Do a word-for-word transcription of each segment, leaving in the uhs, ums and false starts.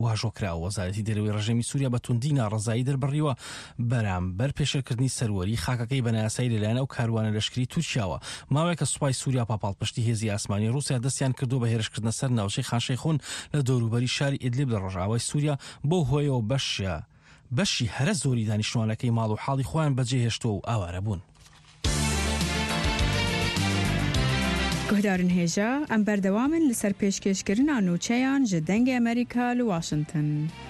واژۆکرا. وەزارەتی دەرەوەی ڕژێمی سووریا بە توندی ناڕەزایی دەربڕیوە بەرامبەر پێشێلکردنی سەروەری خاکەکەی بە نایاسایی لەلایەن ئەو کاروانە لەشکری تورکیاوە. ماوەیە کە سوپای سووریا پاپاڵپشتی هێزی ئاسمانی رووسیا دەستیان کردو بە هێرشکردنە سەر ناوچەی خانشەیخون لە دەوروبەری شاری ئیدلیب لە ڕۆژئاوای سووریا بۆ هۆیەوە بەشە بەشی هەرە زۆری دانیشتوانەکەی ماڵ و حاڵی خۆیان بەجێهێشتووە و ئاوارە بوون. گۆدارن هێژە ئەم بەردەوامن لەسەر پێشکەشکردنا نوچەیان ji dengê ئەمریکا لە واشنگتن.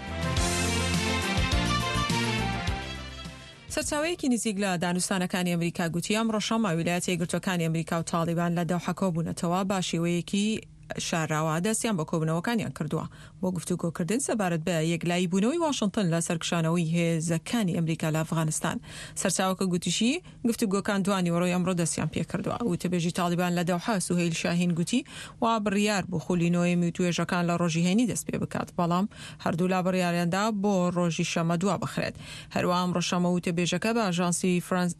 سەرچاوەیەکی نزیک لە دانوستانەکانی ئەمریکا گوتی ئەمڕۆ شەمە ویلایەتە یەکگرتووەکانی ئەمریکا و تاڵیبان لە دۆحە کۆبوونەتەوە با شێوەیەکی شاراوە دەستیان بە کۆبوونەوەکانیان کردووە بۆ گفتوگۆکردن سەبارەت بە یەکلایی بوونەوەی واشنگتن لە سەرکشانەوەی هێزەکانی ئەمریکا لە ئەفغانستان. سەرچاوەکە گوتیشی گفتوگۆکان دوانی وەڕۆی ئەمڕۆ دەستیان پێ کردووە. وتەبێژی تاڵیبان لە دۆحە سوهەیل شاهین گوتی وا بڕیار بۆ خولینەوەی توێژەکان لە ڕۆژی هەینی دەست پێ بکات، بەڵام هەردوو لا بڕیاریاندا بۆ ڕۆژی شەمە دوا بخرێت. هەروە ئەمڕۆ شەمە وتەبێژەکە بە ئاژانسی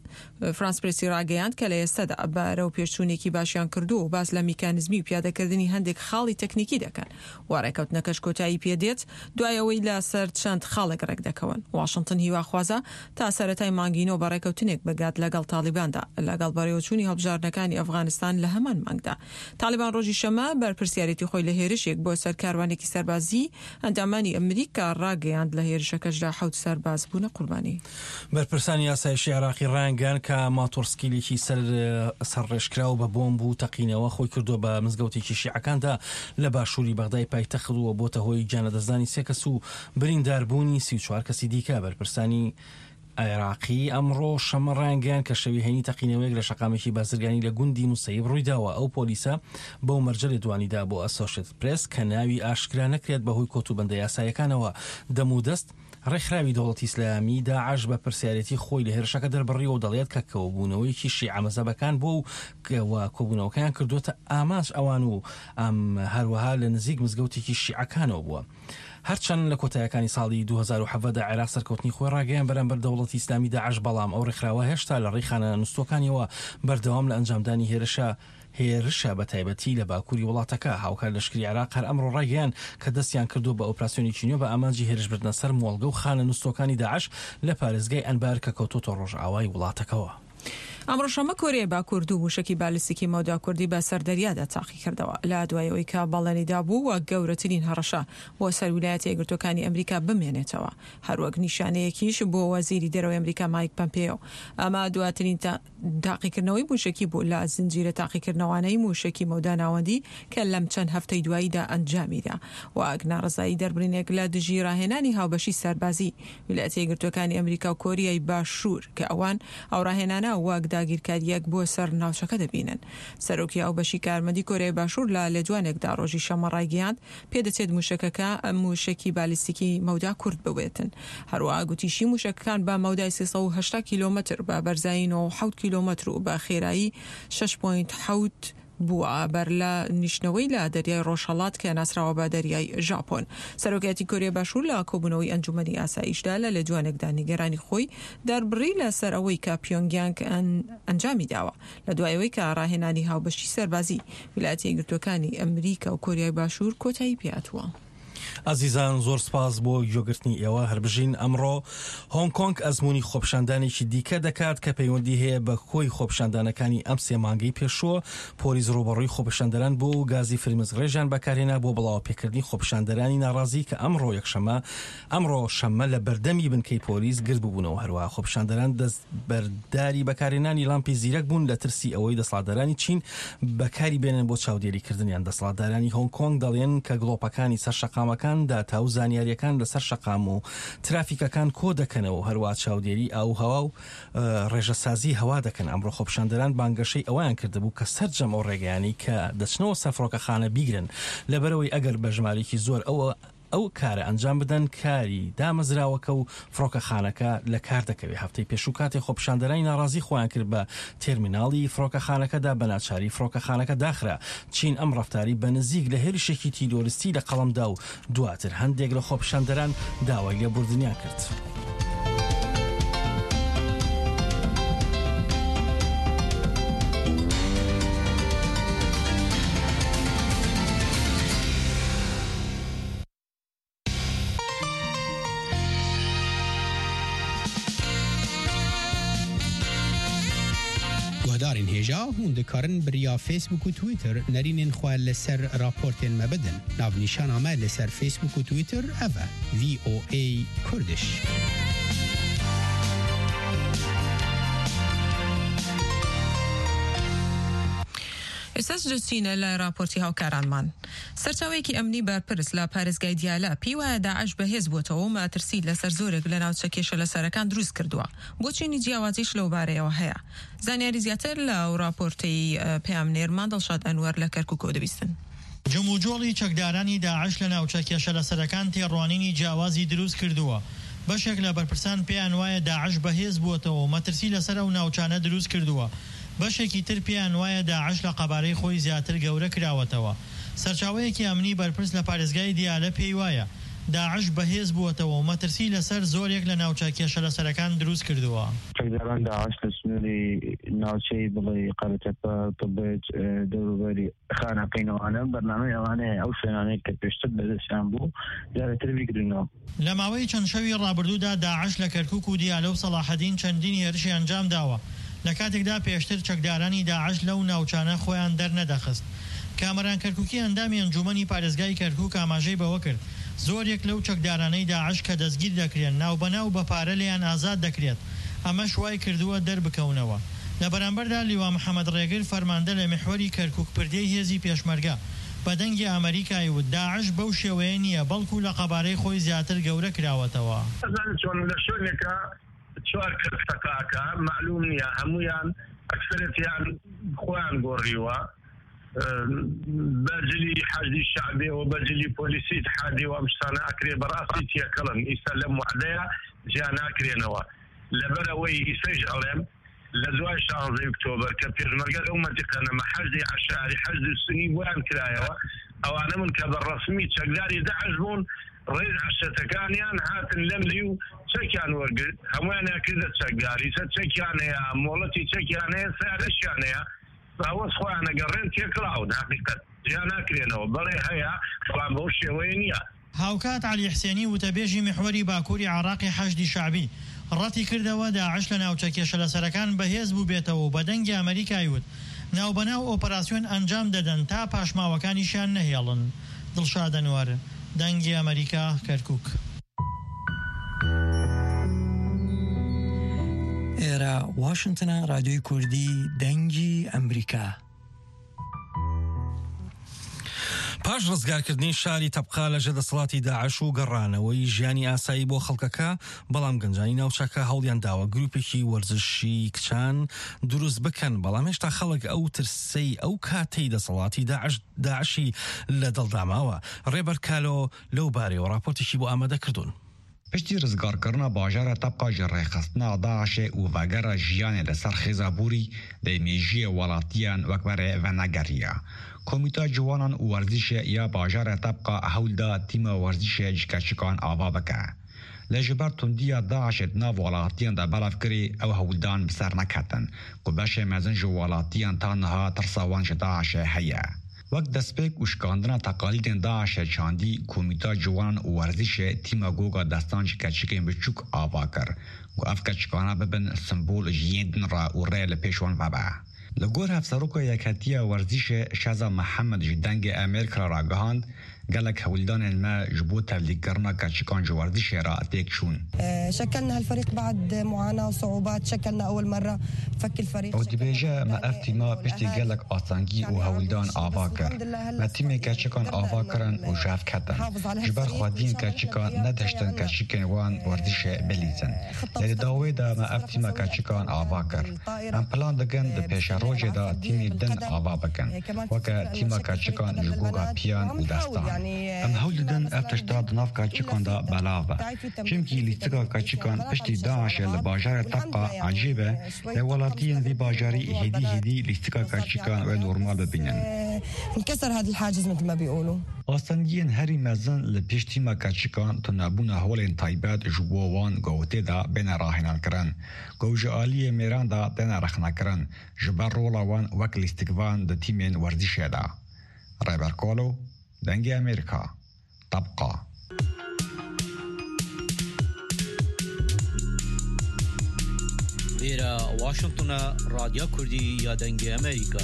فرانس پرسی ڕاگەیاند کە لە ئێستادا بەرەو پێشچوونێکی باشیان کردو و باس لە میکانیزمی و پیادەکردنی هەندێک خاڵی تەکنیکی دەکەن. وارێکەوتنەکەش کۆتایی پێدێت دوایەوەی لە سەر چەند خاڵێک ڕێک دەکەون. واشنگتن هیواخوازە تا سەرەتای مانگینەوە بەڕێکەوتنێک بگات لەگەڵ تاڵیباندا لەگەڵ بەڕێوەچوونی هەڵبژاردنەکانی ئەفغانستان لە هەمان مانگدا. تاڵیبان ڕۆژی شەمە بەرپرسیارەتی خۆی لە هێرشێک بۆ سەر کاروانێکی سەربازی ئەندامانی ئەمریکا ڕاگەیاند لە هێرشەکەشدا حەوت سەرباز بوونە قوربانی. بەرپرسانی یاسایشی عێراقی ڕایانگەیاند کە ماتۆرسکیلێکی سەر سەرڕێژکراو بە بۆمب و تەقینەوە خۆی کردووە بە مزگەوتێکی شیعەکاندا لە باشووری بەغدای پایتەخت و بۆتە هۆی گیانەدەزانی سێ کەس و برینداربوونی سی و چوار کەسی دیکە. بەرپرسانی عێراقی ئەمڕۆ شەمە ڕایانگەیاند کە شەوی هەینی تەقینەوەیەک لە شەقامێکی بازرگانی لە گوندی موسەیب ڕوویداوە. ئەو پۆلیسە بەو مەرجە لێدوانیدا بۆ ئەسۆشێتد پرێس کە ناوی ئاشکرا نەکرێت بەهۆی کۆتوبەندە یاسایەکانەوە دەم و دەست ڕێکخراوی دەوڵەتی ئیسلامی داعش بە پرسیارەتی خۆی لە هێرشەکە دەربڕیەوە و دەڵێت کە کەوبوونەوەیکی شیعە مەزهەبەکان بۆ و کەوا کۆبوونەوەکەیان کردوتە ئاماژ ئەوان و ئەم هەروەها لە نزیک مزگەوتێکی شیعەکانەوە بووە. هەرچەند لە کۆتایەکانی ساڵی دوو هەزار و حەڤەدا عێراق سەرکەوتنی خۆی ڕاگەیان بەرامبەر دەوڵەتی ئیسلامی داعش، بەڵام ئەو ڕێکخراوە هێشتا لە ڕێی خانەنووستوەکانیەوە بەردەوام لە ئەنجامدانی هێرشە هێرشە بە تایبەتی لە باکووری وڵاتەکە. هاوکار لەشکری عێراق هەر ئەمڕۆ ڕاگەیان کە دەستیان کردو بە ئۆپراسیۆنی چینیۆ بە ئامانجی هێرشبردنە سەر مۆڵگە و خانە نووستۆکانی داعش لە پارێزگای ئەنبار کە کەوتۆتە ڕۆژئاوای وڵاتەکەەوە. ئەمڕۆ شەمە کۆریای باکوور دوو موشکی بالیستیکی مەودا کوردی بە سەردەریادا تاقی کردەوە لە دوایەوەی کە بەڵێنیدا بوو وە گەورەترین هەڕەشە بۆ سەر ویلایەتە یەکگرتووەکانی ئەمریکا بمێنێتەوە، هەروەک نیشانەیەکیش بۆ وەزیری دەرەوەی ئەمریکا مایک پەمپێۆ. ئەمە دواترین تاقیکردنەوەی موشکی بوو لە زنجیرە تاقیکردنەوەی موشکی مەودا ناوەندی کە لەم چەند هەفتەی دواییدا ئەنجامیدا. واک ناڕزایی دەربڕینێک لە دژی ڕاهێنانی هاوبەشی سەربازی ویلایەتە یەکگرتووەکانی ئەمریکا و کۆریای باشوور کە ئەوان ئەو ڕاهێنانە واک داگیرکاریەک بۆ سەر ناوچەکە دەبینن. سەرۆکی ئەو بەشی کارمەندی کۆریای باشوور لە لێدوانێکدا ڕۆژی شەمە ڕایگەیاند پێدەچێت موشەکەکە ئەم موشکی بالیستیکی مەودا کورد ببێتن. هەروەها گوتیشی موشەکەکان بە مەودای سێسەد و هەشتا کیلۆمەتر بە بەرزایی و حەوت کیلۆمەتر و بە خێرایی شەش پۆینت حەوت بووە بەر لە نیشتنەوەی لە دەریای ڕۆژهەڵات کە ناسراوە بە دەریای ژاپۆن. سەرۆکایەتی کۆریای باشوور لە کۆبوونەوەی ئەنجومەنی ئاسایشدا لە لێدوانێکدا نیگەرانی خۆی دەربڕی لەسەر ئەوەی کە پیۆنگیانگ ئەنجامی داوە لە دوایەوەی کە ڕاهێنانی هاوبەشی سەربازی ویلایەتە یەکگرتووەکانی ئەمریکا و کۆریای باشوور کۆتایی پێهاتووە. ئازیزان زۆر سپاس بۆ گوێگرتنی ئێوە. هەربژین ئەمڕۆ هۆنگ کۆنگ ئەزمموی خۆپشاندانێکی دیکە دەکات کە پەیوەندی هەیە بە کۆی خۆپشاندانەکانی ئەم سێ مانگەی پێشووە. پۆلیس ڕوبەڕووی خۆپشاندەران بۆ و گازی فرمزڕێژیان بەکارهێنا بۆ بڵاوپێکردنی خۆپشاندەرانی ناڕازی کە ئەمڕۆ یەکشەمە ئەمڕۆ شەمە لە بەردەمی بنکەی پۆلیس گرت ببوونەوە. هەروە خۆپشاندەران دەست بەرداری بەکارهێنانی لامپی زیرەک بوون لە ترسی ئەوەی دەسەڵاتدارانی چین بەکاری بێنن بۆ چاودێریکردنیان. دەسەڵاتدارانی هۆنگ کۆنگ دەڵێن کە گڵۆپەکانی سەر شەقامەکان داتا و زانیاریەکان لەسەر شەقام و ترافیکەکان کۆ دەکەنەوە، هەروە چاودێری ئاو هەوا و ڕێژەسازی هەوا دەکەن. ئەمڕۆ خۆپشاندەران بانگەشەی ئەویان کردبوو کە سەرجەم ئەو ڕێگەیانی کە دەچنەوە سەر فڕۆکەخانە بیگرن، لەبەرەوەی ئەگەر بە ژمارەیەکی زۆر ئەوە ئەو کارە ئەنجام بدەن کاری دامەزراوەکە و فڕۆکەخانەکە لە کار دەکەوێت. هەفتەی پێشوو کاتێ خۆپشاندەرانی ناڕازی خۆیان کرد بە تێرمیناڵی فڕۆکەخانەکەدا بە ناچاری فڕۆکەخانەکە داخرا. چین ئەم ڕەفتاری بە نزیک لە هێرشێکی تیرۆریستی لە قەڵەمدا و دواتر هەندێک لە خۆپشاندەران داوای لێبوردنیان کرد. دارین هجا هون دکارن بریا فیسبوک و تویتر نرینین خواه لسر راپورتین مبدن ناو نیشان آمد لسر فیسبوک و تویتر اوه وی او ای کردش. ئێستاش دەچینە لە راپۆرتی هاوکارانمان. سەرچاوەیەکی ئەمنی بەرپرس لە پارێزگای دیالە پێی وایە داعش بەهێز بووەتەوە و ماترسی لەسەر زۆرێک لە ناوچە کێشە لەسەرەکان دروست کردووە. بۆچینی جیاوازیش لەو بارەیەوە هەیە. زانیاری زیاتر لە راپۆرتەی پێامنێرمان دڵشاد ئەنوەر لە کەرکووکەوە دەبیستن. جموجۆڵی چەکدارانی داعش لە ناوچە کێشە لەسەرەکان تێڕوانینی جیاوازی دروست کردووە. بەشێک لە بەرپرسان پێیان وایە داعش بەهێز بووەتەوە و مەترسی لەسەر ئەو ناوچانە دروست کردووە. بەشێکی تر پێیان وایە داعش لە قەبارەی خۆی زیاتر گەورە کراوەتەوە. سەرچاوەیەکی ئەمنی بەرپرس لە پارێزگای دیالە پێی وایە داعش بەهێز بووەتەوە و مەترسی لەسەر زۆرێک لە ناوچە کێشە لەسەرەکان دروست کردووە. چەکداران داعش لە سنووری ناوچەی بڵێ قەرەتەپە تبێت دەوروبەری خانەقینەوانە بەرنامەی ئەوانەیە ئەو شوێنانەی کە پێشتر بەدەستیان بوو زیاتر بیگرنەوە. لە ماوەی چەند شەوی ڕابردوودا داعش لە کەرکووک و دیالە و سەلاحەدین چەندین هێرشی ئەنجام داوە. لە کاتێکدا پێشتر چەکدارانی داعش لەو ناوچانە خۆیان دەرنەدەخست. کامەران کەرکووکی ئەندامی ئەنجومەنی پارێزگای کەرکووک ئاماژەی بەوە کرد زۆرێک لەو چەکدارانەی داعش کە دەستگیر دەکرێن ناوبەناو بە پارە لێیان ئازاد دەکرێت. ئەمە شوای کردووە دەربکەونەوە. لە بەرامبەردا لیوا محەممەد ڕێگر فەرماندە لە میحوەری کەرکووک پردەی هێزی پێشمەرگە بە دەنگی ئەمریکای و داعش بەو شێوەیە نییە بەڵکو لە قەبارەی خۆی زیاتر گەورە کراوەتەوە. چوار کەسەکە معلوم نییە هەمویان ئەکسەرەتیان خۆیان گۆڕیوە بەجلی حەزی شعبێەوە بەجلی پۆلیسی اتحادیەوە ئەم شتانە ئەکرێ بەڕاستی تێکەڵن ئیستا لەم وعدەیە جیا ناکرێنەوە لەبەرەوەی ئیسەش ئەڵێم لە دوای شانزەی ئۆکتۆبەر کە پێشمەرگە ئەو مەنتیقە نەمە حەزی عەشاری حەزی سنی بۆیان کرایەوە ئەوانە من کە بەڕەسمی چەکداری داعش بوون ڕێز عەشەتەکانیان هاتن لەم لی و چەکیان وەرگرت هەمویان کردە چەکداری سەر چەکیان هەیە مۆڵەتی چەکیان هەیە سیارەشیان هەیە هەوەس خۆیان ئەگەڕێن تێکڵاون حەقیقەت جیا ناکرێنەوە بەڵێ هەیە بەڵام بەو شێوەیە نییە. هاوکات عەلی حسێنی وتەبێژی میحوەری باکووری عێراقی حەشدی شعبی ڕەتی کردەوە داعش لە ناوچە کێشە لەسەرەکان بەهێز بوو بێتەوە و بە دەنگی ئەمریکای وت ناوبەناو ئۆپەراسیۆن ئەنجام دەدەن تا پاشماوەکانیشیان نەهێڵن. دڵشاد ئەنوەر دەنگی ئەمریکا کەرکووک. ئێرە واشنتنە رادیۆی کوردی دەنگی ئەمریکا. پاش ڕزگارکردنی شاری تەبقا لە ژێدەسەڵاتی داعش و گەڕانەوەی ژیانی ئاسایی بۆ خەڵکەکە بەڵام گەنجانی ناوچەکە هەوڵیان داوە گروپێکی وەرزشی کچان دروست بکەن بەڵام هێشتا خەڵک ئەو ترسەی ئەو کاتەی دەسەڵاتی داعشی لە دڵداماوە. ڕێبەر کالۆ لەو بارەیەوە راپۆرتێکی بۆ ئامادە کردوون. پشتی ڕزگارکردنا باژارە تەبقا ji rêxistina Daişê û vegera jiyanê li ser xêzaborî dê mêjiyê welatiyan wekbere venegeriya. Komîta Ciwanan û Werzîşê ya bajarê tebqa hewl da tîma werzîşê ji keçikan ava bike. Lê ji ber tundiya Daişê nav welatiyan de belav kirî ew hewldan bi ser neketin ku beşê mezin ji welatiyan ta niha tirsa wan ji Daişê heye. Wek destpêk û şikandina teqalîdên Daişê çandî Komîta Ciwanan û Werzîşê tîma goga destan ji keçikên biçûk ava kir ku ev keçikana bibin simbol ji yên din re û rê li pêş wan vebe. Li gor hevseroka Yeketiya Werzîşê Şeza Mehemed ji dengê Amerîka ragihand gelek hewldanên me ji bo tevlîkirina keçikan ji Werzîşê re têk çûn. شكلنا هالفريق بعد معاناة وصعوبات شكلنا أول مرة فك الفريق. او dibêje me ev tîma piştî gelek asangî û hewldan ava kir. Me tîmê keçikan ava kirin û ji hev ketin. Ji ber xwediyên keçikan nedeştin keçikên wan Werzîşê bilîzin. Lê dawê de me ev tîma keçikan ava kir. Em plan dikin di pêşerojê de tîmê din ava bikin. Weke tîma keçikan ji goga piyan û destan. Em hewl didin ev tişta di nav keçikan de belav be. Çimkî lîstika keçikan piştî Daişê li bajarê tebqa ecêb e lê welatiyên vê bajarî hêdî hêdî lîstika keçikan ve normal bibînin. انكسر هذا الحاجز مثل ما بيقولوا. Astengiyên herî mezin li pêş tîma keçikan tunebûna holên taybet ji bo wan gotê de bêne rahênankirin. Gow ji aliyê mêran de têne rexnekirin ji ber rola wan wek lîstikvan di tîmên werzîşê de. Rêber Kalo, dengê Amerîka, Tebqa. إلى واشنطن راديو كردي يا دنجي أمريكا.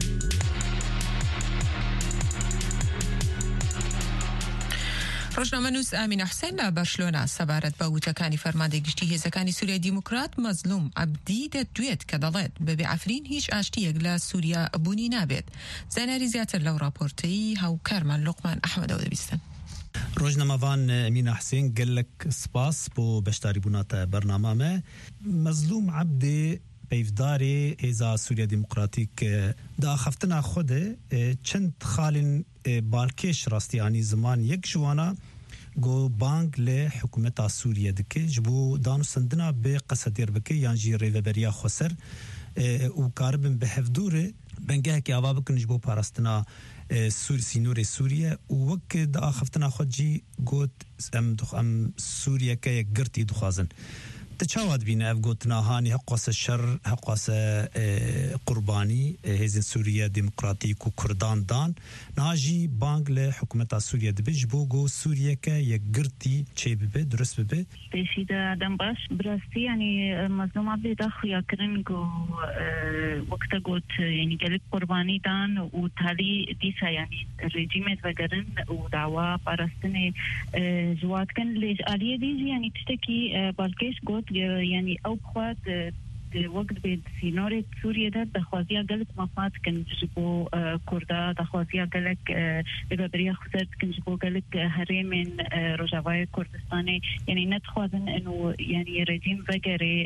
ڕۆژنامە نووس ئامینە حوسێن لە بەرشلۆنا سەبارەت بە وتەکانی فەرماندەی گشتی هێزەکانی سووریای دیموکرات مەزلوم عەبدی دەدوێت کە دەڵێت بەبێ ئەفرین هیچ ئاشتیەک لە سووریا بوونی نابێت. زانیاری زیاتر لەو راپۆرتەی هاوکارمان لوقمان ئەحمەدەوە دەبیستن. روزنامەوان ئەمینە حوسێن گەلک سپاس بۆ بەشداری بووناتە بەرنامەمە. مەزلوم عەبدێ پەیڤدارێ هێزا سووریا دیموکراتیک داخەفتنا خودێ چەند خاڵین بالکێش ڕاستیانی زمان یەک جوانە گۆ بانگ لە حکوومەتا سووریا دکە ji بۆ دانوستندنا بێ قەسەدێر بکە یان jî rêveberiya xweser û karibin bi hevdûrê bengehekî ava bikin ji bo parastina sînorê Sûriye û wek di axiftina xwe cî got em em Sûriyeke yek girtî dixwazin. Te çawa dibîne ev gotina hanî heqwase şer heqwase qurbani hêzên Sûriya Demokratîk û Kurdan dan niha jî bang li hikûmeta Sûriya dibe ji bo got Sûriyeke yek girtî çê bibe durist bibe. Pêşî de dem baş bi rastî yanî Mezlûm Abdî da xuyakirin got wek te got yanî gelek qurbanî dan û talî dîsa yanî rejîmê vegerin û dawa parastinê ji wan dikin lê ji aliyê dî jî yanî tiştekî balkêş got يعني أو بخوات وقت بين سينورة سوريا ده دخوازيا قالت مفات كان جبو كردا دخوازيا قالك لبابريا خسرت كان جبو قالك هرمين رجاوي كردستاني يعني نتخوازن إنه يعني رجيم فجري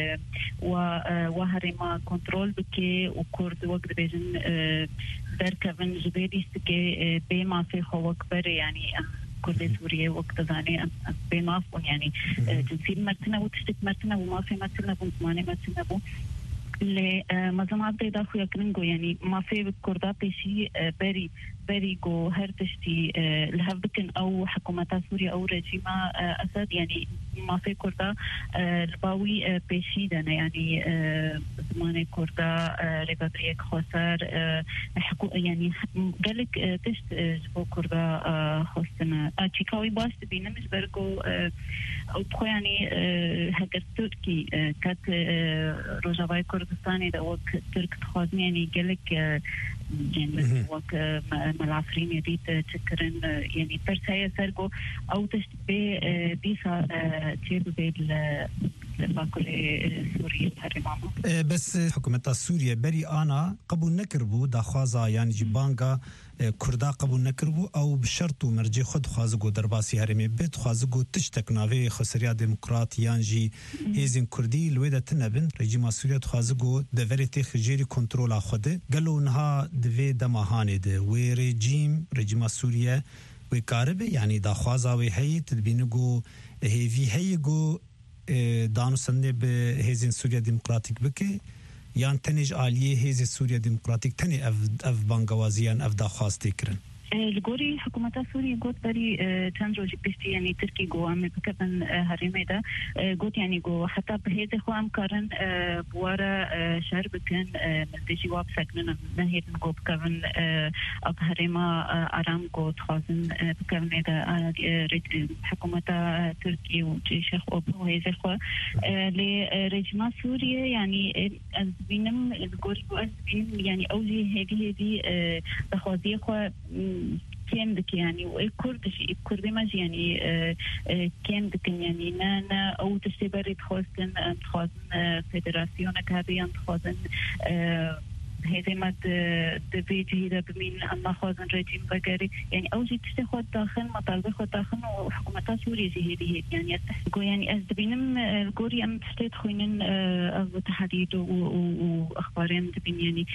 وهرما كنترول بكي وكرد وقت بيجن دركفن جبيدي سكي بما في خوك بري يعني كرد سوريا وقت ذاني بمافون يعني جنسين مرتنا وتشتك مرتنا وما في مرتنا ومزماني مرتنا بو اللي مزام عبدي داخو يكرنجو يعني ما في كردا بشي بري بري جو هرتشتي لهبكن او حكومة سوريا او رجيمة اسد يعني ما في كردا الباوي بشي دانا يعني زمان كردا ريبابريك خسر حكو يعني قالك تشت جبو كردا خستنا تشيكاوي باش بينمش برجو او بخو يعني هكر تركي كات روجاوي كردستاني دا وك ترك تخوزني يعني قالك يعني وك ملعفرين يديد تكرن يعني برسايا سرقو او تشتبه بيسا تيب بيد الباكولي سوريا الهرمامة بس حكومة سوريا بري آنا قبول نكربو دا خوازا يعني جبانغا كردا قبول نكربو او بشرط ومرجي خود خوازقو درباسي هرمي بيت خوازقو تشتك ناوي خسريا ديمقراط يانجي هيزين كردي الويدة تنبن رجيما سوريا خوازقو دفريتي خجيري كنترولا خوده قالو نها دوی دماهانه ده و رژیم رژیم سوریه و کاربه یعنی دا خوازا و هی تدبینگو هیوی هیگو دانو سنده به هیزین سوریا دموکراتیک بکه یان تنج عالیه هیز سوریا دموکراتیک تنی اف اف بانگوازیان اف دا خواسته کرن الجوري حكومة سوريا قلت بري تنجو جبستي يعني تركي جو عم بكفن هرمي ده قلت يعني جو حتى بهذا خو عم كارن بورا شهر بكن ملتجي واب سكننا نهيد جو بكفن أب هرما أرام جو تخازن بكفن ده حكومة تركي وجيش خو بهذا خو لرجمة سوريا يعني أزبينم الجوري أزبين يعني أوجي هذه هذه تخازي خو كان دك يعني وكردش كردي ما يعني كان دك يعني نانا او تشتبري تخوزن تخوزن فيدراسيون كابيان تخوزن هذا ما دبيجي هذا بمين أما خوزن رجيم بقري يعني أوجي تشتخد داخل مطالبة خد داخل وحكومة سوريا جهدي يعني يستحقو يعني أزدبينم الجوري أم تشتت خوينن أو تحديد وأخبارين دبين يعني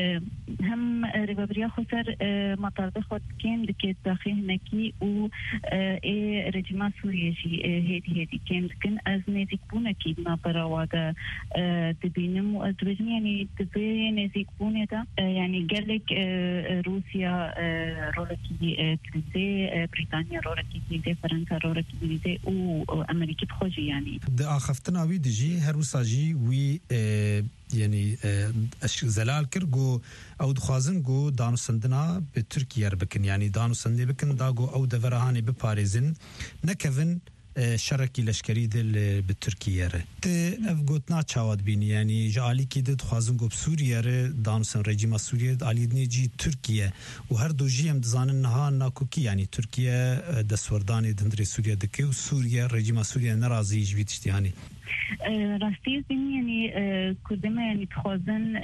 هم ربابريا خسر مطالبة خد كان دكت داخل هناكي و إيه رجيم سوريا جي هدي هدي كان كن أزنيزك بونا كيد ما براوادا دبينم وأزدبين يعني دبي نزيك بونيتا يعني قالك روسيا رولكي تلزي بريطانيا رولكي تلزي فرنسا رولكي تلزي وأمريكا بخوجي يعني دا أخفتنا وي دجي هروسا جي وي يعني زلال كرغو او دخوازن جو دانو سندنا بتركيا بكن يعني دانو سندي بكن داغو او دفرهاني بباريزن نكفن شرکی لشکری دل به ترکیه ره ته افگوتنا چاواد بینی یعنی جالی کی دد خوازن گوب سوریه ره دانسن رژیم سوریه علیدنی جی ترکیه و هر دو جی هم دزانن نها ناکوکی یعنی ترکیه دسوردانی دندری سوریه دکی و سوریه رژیم سوریه نرازی جویتشتی هانی راستی بینی یعنی کدوم یعنی تخوازن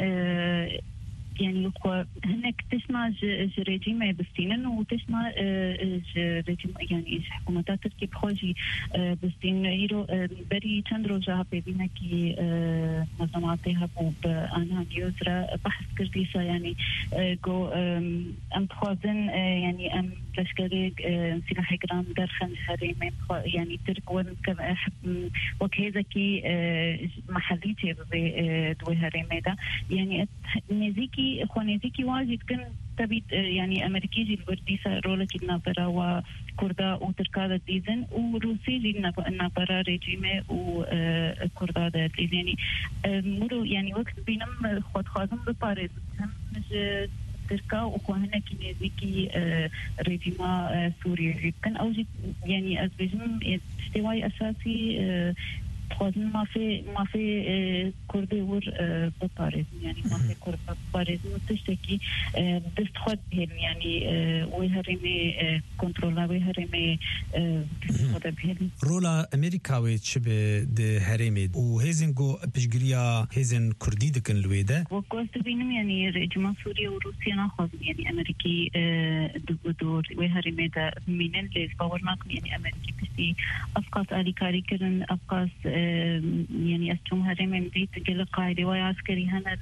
يعني هناك تسمع رجيم بستين وتسمع رجيم يعني حكومات تركيا بخوجي بستين يرو بري تندرو جاب بينا كي منظماتها بأنا يوزرا بحث كرديسا يعني جو أم بخوزن يعني أم لشكري سلاح جرام درخن هريم يعني ترك ون وكذا كي محليتي بدوي هريم ده يعني نزيكي خونيزيكي واجد كن تبي يعني أمريكي جي الورديسة رولا كنا برا وكردا وتركادا ديزن وروسي جي نبرا رجيمة وكردا ديزن يعني مرو يعني وقت بينم خود خازم ببارد هم تركا وكوهنا كنيزيكي رجيمة سوريا جدا أو جي يعني أزبجم استواي أساسي خازن ما في ما في كردي ور ببارز يعني ما في كرد ببارز وتشتكي دست خود بهم يعني ويهرمي كنترولا ويهرمي خود بهم رولا أمريكاوي شبه ده هرمي وهزن جو بشجريا هزن كردي دكن الويدة وقلت بينهم يعني رجما سوريا وروسيا ناخذ يعني أمريكي دور ويهرمي ده من اللي باورناك يعني أمريكي بس أفقاس أليكاري كرن أفقاس يعني أستوم هرمي مديت قل قاعدة وعسكري هنا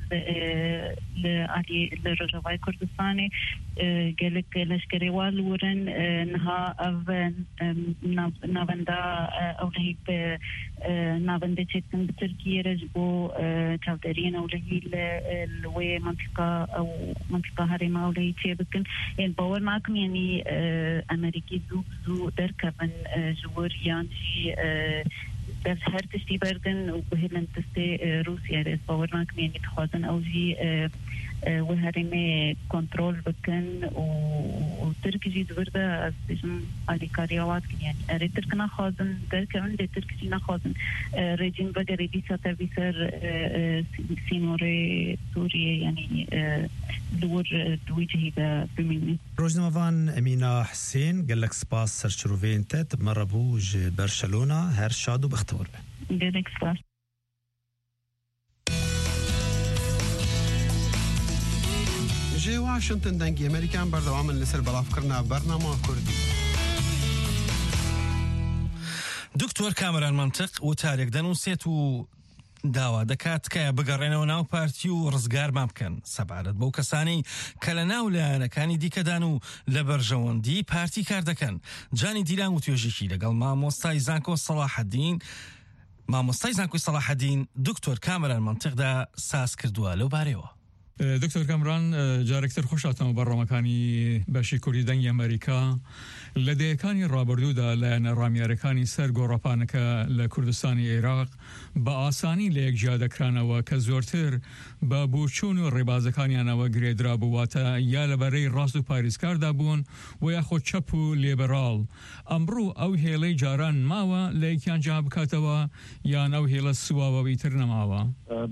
لعلي للرجوع كردستاني قلك لشكري والورن نها أف نافندا أو لهي نافندا تشتن بتركيا رجبو تودرين أو لهي الوي منطقة أو منطقة هرمة أو لهي تشبكن يعني باور معكم يعني أمريكي زو زو دركبن جور يانشي بس هر تشتي بردن وبهلن تستي روسيا رئيس باورناك يعني تخوازن أو جي وهرمي كنترول بكن وتركي جي دوردا از بجم آلیکاریاوات يعني اريد تركنا خازن در كمان ده تركي جينا خازن رجيم بغير ديسا تبيسر سينوري سوريا يعني دور دويجهي بميني روزنامه‌وان أمينة حسين قال لك سباس سرشروفين تت مربوج برشلونة هر شادو بختور به ديرك سباس جي واشنطن دنگی امریکان بردوام لسر بلافکرنا برنامه کردی دکتۆر کامران منطق و تارێک دەنووسێت و داوا دەکات کە بگەڕێنەوە ناو پارتی و ڕزگارمان بکەن سەبارەت بەو کەسانی کە لە ناو لایەنەکانی دیکەدان و لە بەرژەوەندی پارتی کار دەکەن. جانی دیلان و توێژێکی لەگەڵ مامۆستای زانکۆ سەلاحەدین مامۆستای زانکۆی سەلاحەدین دکتۆر کامران منطقدا ساز کردووە لەو بارەوە. دکتۆر کامران جارێکتر خۆشاتەوە بەڕۆمەکانی بەشی کوردی دەنگی ئەمریکا لە دەیەکانی ڕابردوودا لایەنە ڕامیارەکانی سەر گۆڕەپانەکە لە کوردستانی عێراق بە ئاسانی لە یەکجیا دەکرانەوە کە زۆرتر بە بۆچوون و ڕێبازەکانیانەوە گرێدرا بوواتە یا لەبەرەی ڕاست و پارێزکاردا بوون و یاخۆ چەپ و لێبەراڵ. ئەمڕۆ ئەو هێڵەی جاران ماوە لە یەکیان جا بکاتەوە یان ئەو هێڵە سواوەوی تر نەماوە.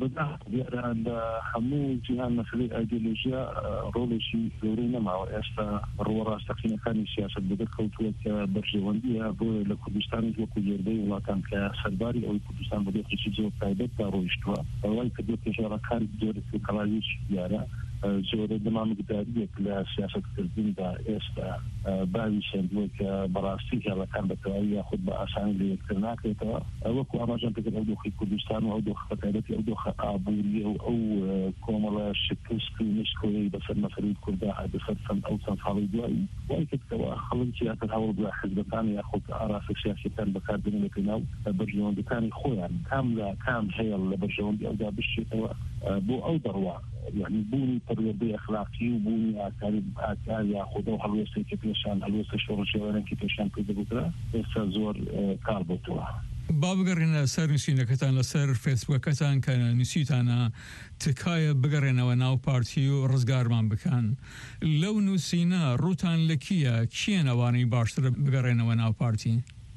هەموو جیهان مەسەلەی ئایدیۆلۆژیا ڕۆڵێکی گەورەی نەماوە ئێستا ڕۆڕاستەقینەکانی سیاسەت بەدەرکەوتووە کە بەرژەوەندیە بۆ لە کوردستانی وەکو گێردەی وڵاتان کە سەرباری ئەوەی کوردستان بە دۆخێکی زۆر تایبەتدا ڕۆیشتووە ئەوەی کە دۆ پێشێڕەکان زۆرێک کەڵاویەکی دیارە زۆرە دەمامگداریەک لە سیاسەتکردندا ئێستا باوی سێندووە کە بەڕاستی هێڵەکان بەتەواوی یاخود بە ئاسانی لە یەکتر ناکرێتەوە وەکو ئاماژەم پێکرد ئەو دۆخی کوردستان و ئەو دۆخە تایبەتی ئەو دۆخە ئابووری و ئەو کۆمەڵە شکست و مشکۆی بەسەر مەسەلەی کووردا بەسەر چەند ئەو چەند ساڵی دوایی وای کردەوە خەڵک زیاتر هەوڵ بدە حیزبەکان یاخود ئاراستە سیاسیەکان بەکاردێنێتە ناو بەرژەوەندەکانی خۆیان کام لە کام هەیە لە بەرژەوەندی ئەودا بشێتەوە بۆ ئەو دەڕوا يعني بوني تربية أخلاقية وبوني أكاري أكاري يأخذوا هالوسط كيفيشان هالوسط شورشي ولا كيفيشان كذا بكرة بس زور كاربوتوا. بابگەڕێنە سەر نووسینەکەتان لەسەر فێسبووکەتان کە نووسیتانە تکایە بگەڕێنەوە ناو پارتی و ڕزگارمان بکەن. لەو نووسینە ڕووتان لە کیە کیان ئەوانەی باشتر بگەڕێنەوە ناو پارتی؟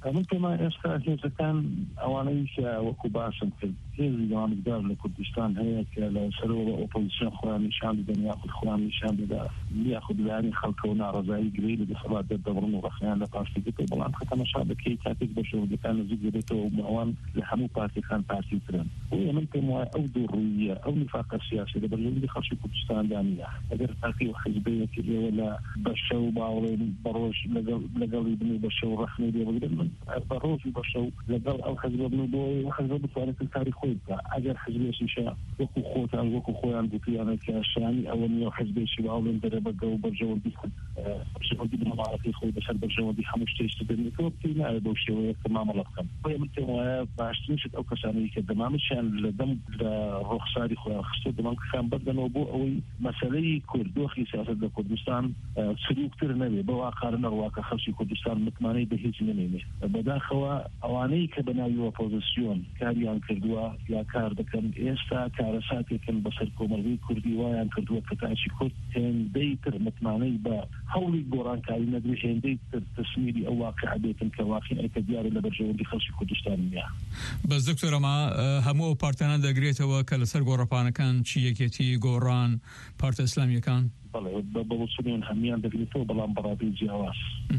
من كما ئێستا هێزەکان ئەوانەی وەکو باسم کرد هێزی دەوامدار لە کوردستان هەیە کە لە سەرەوە ئۆپۆزیسیۆن خۆیان نیشان بدەن یاخود خۆیان نیشان بدا یاخود لایەنی خەڵکە و ناڕەزایی گرەی لە دەسەڵات دەردەبڕن و ڕەخنیان لە پارتی بکەن بەڵام خەتەمەشا دەکەی کاتێک بە شەوەکان نزیک دەبێتەوە ئەوان لە هەموو پارتیەکان پارتی ترن و من پێم وایە ئەو دووڕوویە ئەو نیفاقە سیاسی لە بەرژەوەندی خەڵکی کوردستاندا نییە ئەگەر پارتی و حیزبەیەکی لێوە لە بەشە و باوەڵێن بەڕۆژ لەگەڵی بن و بەشە و ڕەخنەی لێ بگرن من بەڕۆژ و بەشە و لەگەڵ ئەو حیزبە بن و بۆ حیزبە بتوانێت کاری خۆی بکە ئەگەر حزبێکیشە وەکو خۆتان وەکو خۆیان گوتیانە کە شانی ئەوە نیە حزبێکی باوڵێن دەرە بەگە و بەرژەوەندی بەرژەوەندی بنەماڵەتی خۆی بەسەر بەرژەوەندی هەموو شتێکی دەبێتەوە بکەی نایە بەو شێوەیە کە مامەڵە بکەم بۆیە من پێم وایە باشترین شت ئەو کەسانەی کە دەمامەشیان لە دەم لە ڕۆخساری خۆیان خستە دەمامکەشان بەردەنەوە بۆ ئەوەی مەسەلەی کورد دۆخی سیاسەت لە کوردستان سلوکتر نەبێ بەو ئاقارە نەڕواکە خەڵکی کوردستان متمانەی بە هیچ نەمێنێ بەداخەوە ئەوانەی کە بەناوی ئۆپۆزیسیۆن کاریان کردووە یا کار دەکەن ئێستا کارەساتێکن بەسەر کۆمەڵگەی کوردی وایان کردووە کە تاچی کورد هێندەی تر متمانەی بە هەوڵی گۆڕانکاری نەدرێ هێندەی تر تەسمیری ئەو واقعە بێتن کە واقعی کە دیارە لە بەرژەوەندی خەڵکی کوردستان نییە. بەس دکتۆر ئەمە هەموو ئەو پارتانە دەگرێتەوە کە لەسەر گۆڕەپانەکان چی یەکێتی گۆڕان پارتە ئیسلامیەکان بەڵسوێن هەمیان دەگرێتەوە بەڵام بەڕادی جیاواز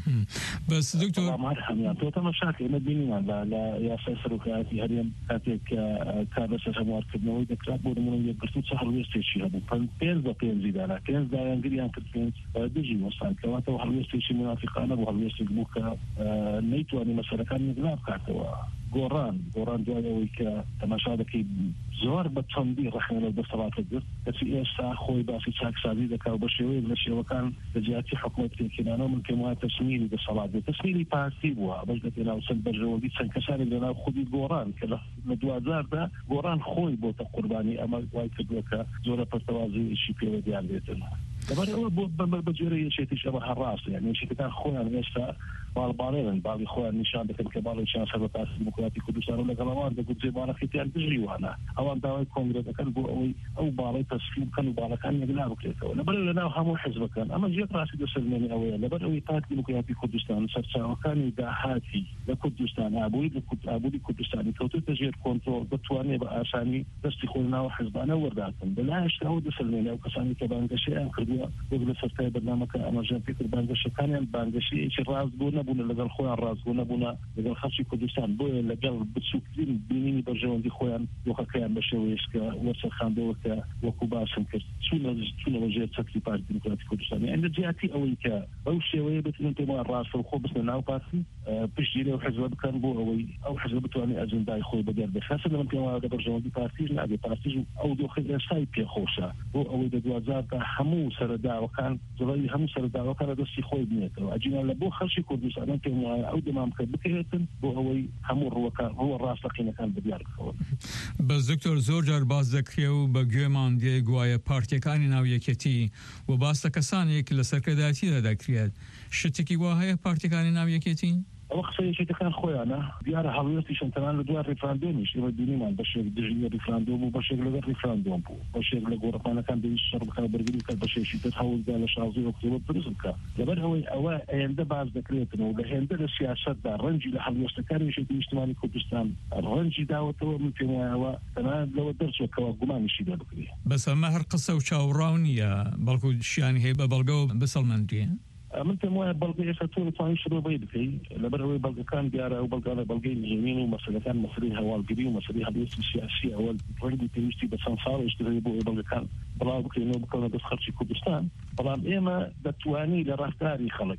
بەس دکتۆر هەمیان تۆ تەماشاکە ئێمە بینیمان لە یاسای سەرۆکایەتی هەرێم کاتێک کار لەسەر هەموارکردنەوەی دەکرات بۆ نمونە یەکگرتو چ هەڵوێستێکی هەبوو پێنج بە پێنجی دانا پێنج دایانگریان کرد پێنج دژی وەسان کەواتەوە هەڵوێستێکی منافقانە بۆ هەڵوێستێک بوو کە نەیتوانی مەسەلەکان نگران بکاتەوە گۆڕان گۆڕان دوایەوەی کە تەماشا دەکەی زۆر بە چەندی ڕەخنە لە دەسەڵاتە گرت کەچی ئێستا خۆی باسی چاکسازی دەکات بە شێوەیەک لە شێوەکان لە جیاتی حکوومەت تێکێنانەوە من پێم وایە تەسمیری دەسەڵات بێت تەسمیری پارتی بووە بەش دەتێناو چەند بەرژەوەندی چەند کەسانی لەناو خودی گۆڕان کە لە دوهزاردا گۆڕان خۆی بۆتە قوربانی ئەمە وای کردووە کە زۆرە پەرتەوازییشی پێوە دیار بێتن لەبەر ئەوە بۆ بە جۆرە یەکێتیش ئەمە هەڕاست یعنی یەکێتەکان خۆیان ئێستا باڵباڵێن باڵی خۆیان نیشان دەکەن کە باڵێکیان سەر بە پارتی دیموکراتی کوردستان و لەگەڵەوان دەگوت جێبانەکەیان دژی وانە ئەوان داوای کۆنگرە دەکەن بۆ ئەوەی ئەو باڵی تەسلیم بکەن و باڵەکان یەکلا بکرێتەوە لەبەر لەناو هەموو حیزبەکان ئەمە زیات ڕاستی دەسەلمێنی ئەوەیە لەبەر ئەوەی پارتی دیموکراتی کوردستان سەرچاوەکانی داهاتی لە کوردستان ئابووری لە ئابووری کوردستانی کەوتوتە ژێر کۆنترۆڵ بتوانێت بە ئاسانی دەستی خۆی ناوە حیزبانە وەرداتن بەلایەشدا ئەوە دەسەلمێنی ئەو کەسانی کە بانگەشەیان کردووە وەک لە سەرتای بەرنامەکە ئەمەژیان پێکرد بانگەشەکانیان بانگەشەیەکی ڕاست بوو نەبوون لەگەڵ خۆیان ڕازبوو نەبوونە لەگەڵ خەڵکی کوردستان بۆیە لەگەڵ بچووکترین بینینی بەرژەوەندی خۆیان دۆخەکەیان بە شێوەیەش کە وەرسەرخاندەوە کە وەکو باسم کرد چوونەوە ژێر چەتری پارتی دیموکراتی کوردستانی ئەندە جیاتی ئەوەی کە بەو شێوەیە بتوانن پێمان ڕاستە و خۆ بستنە ناو پارتی پشتگیری ئەو حیزبە بکەن بۆ ئەوەی ئەو حیزبە بتوانێت ئەجندای خۆی بەدەر بخەسە لەمن پێم وایە بەرژەوەندی پارتیش نابێ پارتیش ئەو دۆخی ئێستای پێخۆشە بۆ ئەوەی لە دوهزاردا هەموو سەرداوەکان جڵی هەموو سەرداوەکانە دەستی خۆی بنێتەوە ئەجیان لە بۆ خەڵکی کوردستان پێم وایە ئەو دەمامکە بکرێتن بۆ ئەوەی هەموو ڕوەکان ڕوە ڕاستەقینەکان بەدیار بخەوە. بەس دکتۆر زۆر جار باز دەکرێ و بە گوێمان دێ گوایە پارتیەکانی ناو یەکێتی و باستە کەسانێک لە سەرکردایەتیدا دەکرێت شتێکی وا هەیە پارتیەکانی ناو یەکێتی؟ ئەوە قسەیەکێتەکان خۆیانە دیارە هەڵوێستیشان تەنان لە دوای ڕێفراندۆمیش ئێمە بینیمان بەشێک دژی ڕێفراندۆم و بەشێک لەگەڵ ڕێفراندۆم بوو بەشێک لە گۆڕەپانەکان دەویست شەڕ بکات بەرگری بکات بەشێکی تر هەوڵدا لە شازدەی ئۆکتۆبەر دروست بکات لەبەر ئەوەی ئەوە هێندە باز دەکرێتەوە و لە هێندە لە سیاسەتدا ڕەنجی لە هەڵوێستەکانی یەکێتی نیشتیمانی کوردستان ڕەنجی داوەتەوە من پێم وایەوە تەنانەت لەوە دەرچێتەوە گومانیشی لێ بکرێ بەس ئەمە هەر قسە و چاوەڕاو نییە بەڵکو شیان هەیە بە بەڵگە و بسەڵمەندریە من پێم وایە بەڵگە ئێستا تۆ دەتوانیت شروع بەی بکەی لەبەر ئەوەی بەڵگەکان دیارە ئەو بەڵگانە بەڵگەی نزێنین و مەسەلەکان مەسەلەی هەواڵگیری و مەسەلەی هەڵوێستی سیاسی ئەوە ڕەنگی پێویستی بە چەند ساڵ ئێشترێ بۆ ئەوەی بەڵگەکان بڵاو بکەینەوە بکەونە دەست خەڵکی کوردستان بەڵام ئێمە دەتوانی لە ڕافتاری خەڵک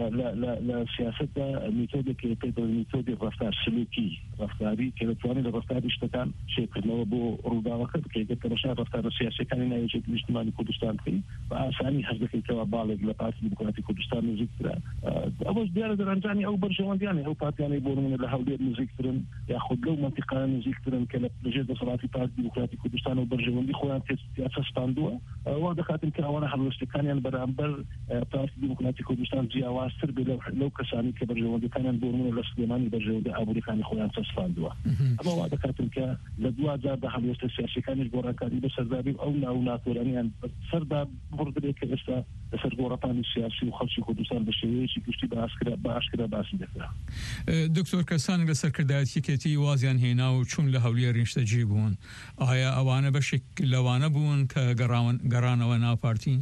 لە سیاستدا میتۆدێک پێ میتۆدی ڕفتار سلوکی ڕفتاری کە دەتوانێت لە ڕفتاری شتەکان شێکردنەوە بۆ ڕووداوەکە بکەیت تەماشا ڕفتارە سیاسیەکانی ناوێژێتی نیشتیمانی کوردستان بکەیت بە ئاسانی هەست دەکەیتەوە باڵێک لە پارتی دیموکراتی کوردستان نزیکترە ئەوەش دیارە دەرەنجامی ئەو بەرژەوەندیانە ئەو پارتیانەی بۆ نمونە لە هەولێر نزیکترن یاخود لەو مەنتیقانە نزیکترن کە لە لەژێر دەسەڵاتی پارتی دیموکراتی کوردستان و بەرژەوەندی خۆیان چەسپاندووە وا دەکاتن کە ئەوانە هەڵوێستەکانیان بەرامبەر پارتی دیموکراتی کوردستان جیاوا ڕاستتر بێ لەو کەسانی کە بەرژەوەندەکانیان بۆ نمونە لە سلێمانی بەرژەوەندە ئابوووریەکانی خۆیان چەسپاندووە ئەمە وا دەکاتن کە لە دوو جاردا هەڵوێستە سیاسیەکانیش گۆڕانکاری بەسەرداری ئەو ناو ناتۆرانیان سەردا بڕدرێت کە ئێستا لەسەر گۆڕەپانی سیاسی و خەڵکی کوردستان بە شێوەیەکی گشتی بە ئاشکرا باسی دەکرا. دکتۆر کەسانی لە سەرکردایەتیەتی وازیان هێنا و چوون لە هەولێر ڕیشتەجێ بوون ئایا ئەوانە بەشێک لەوانە بوون کە گەڕانەوە ناو پارتی؟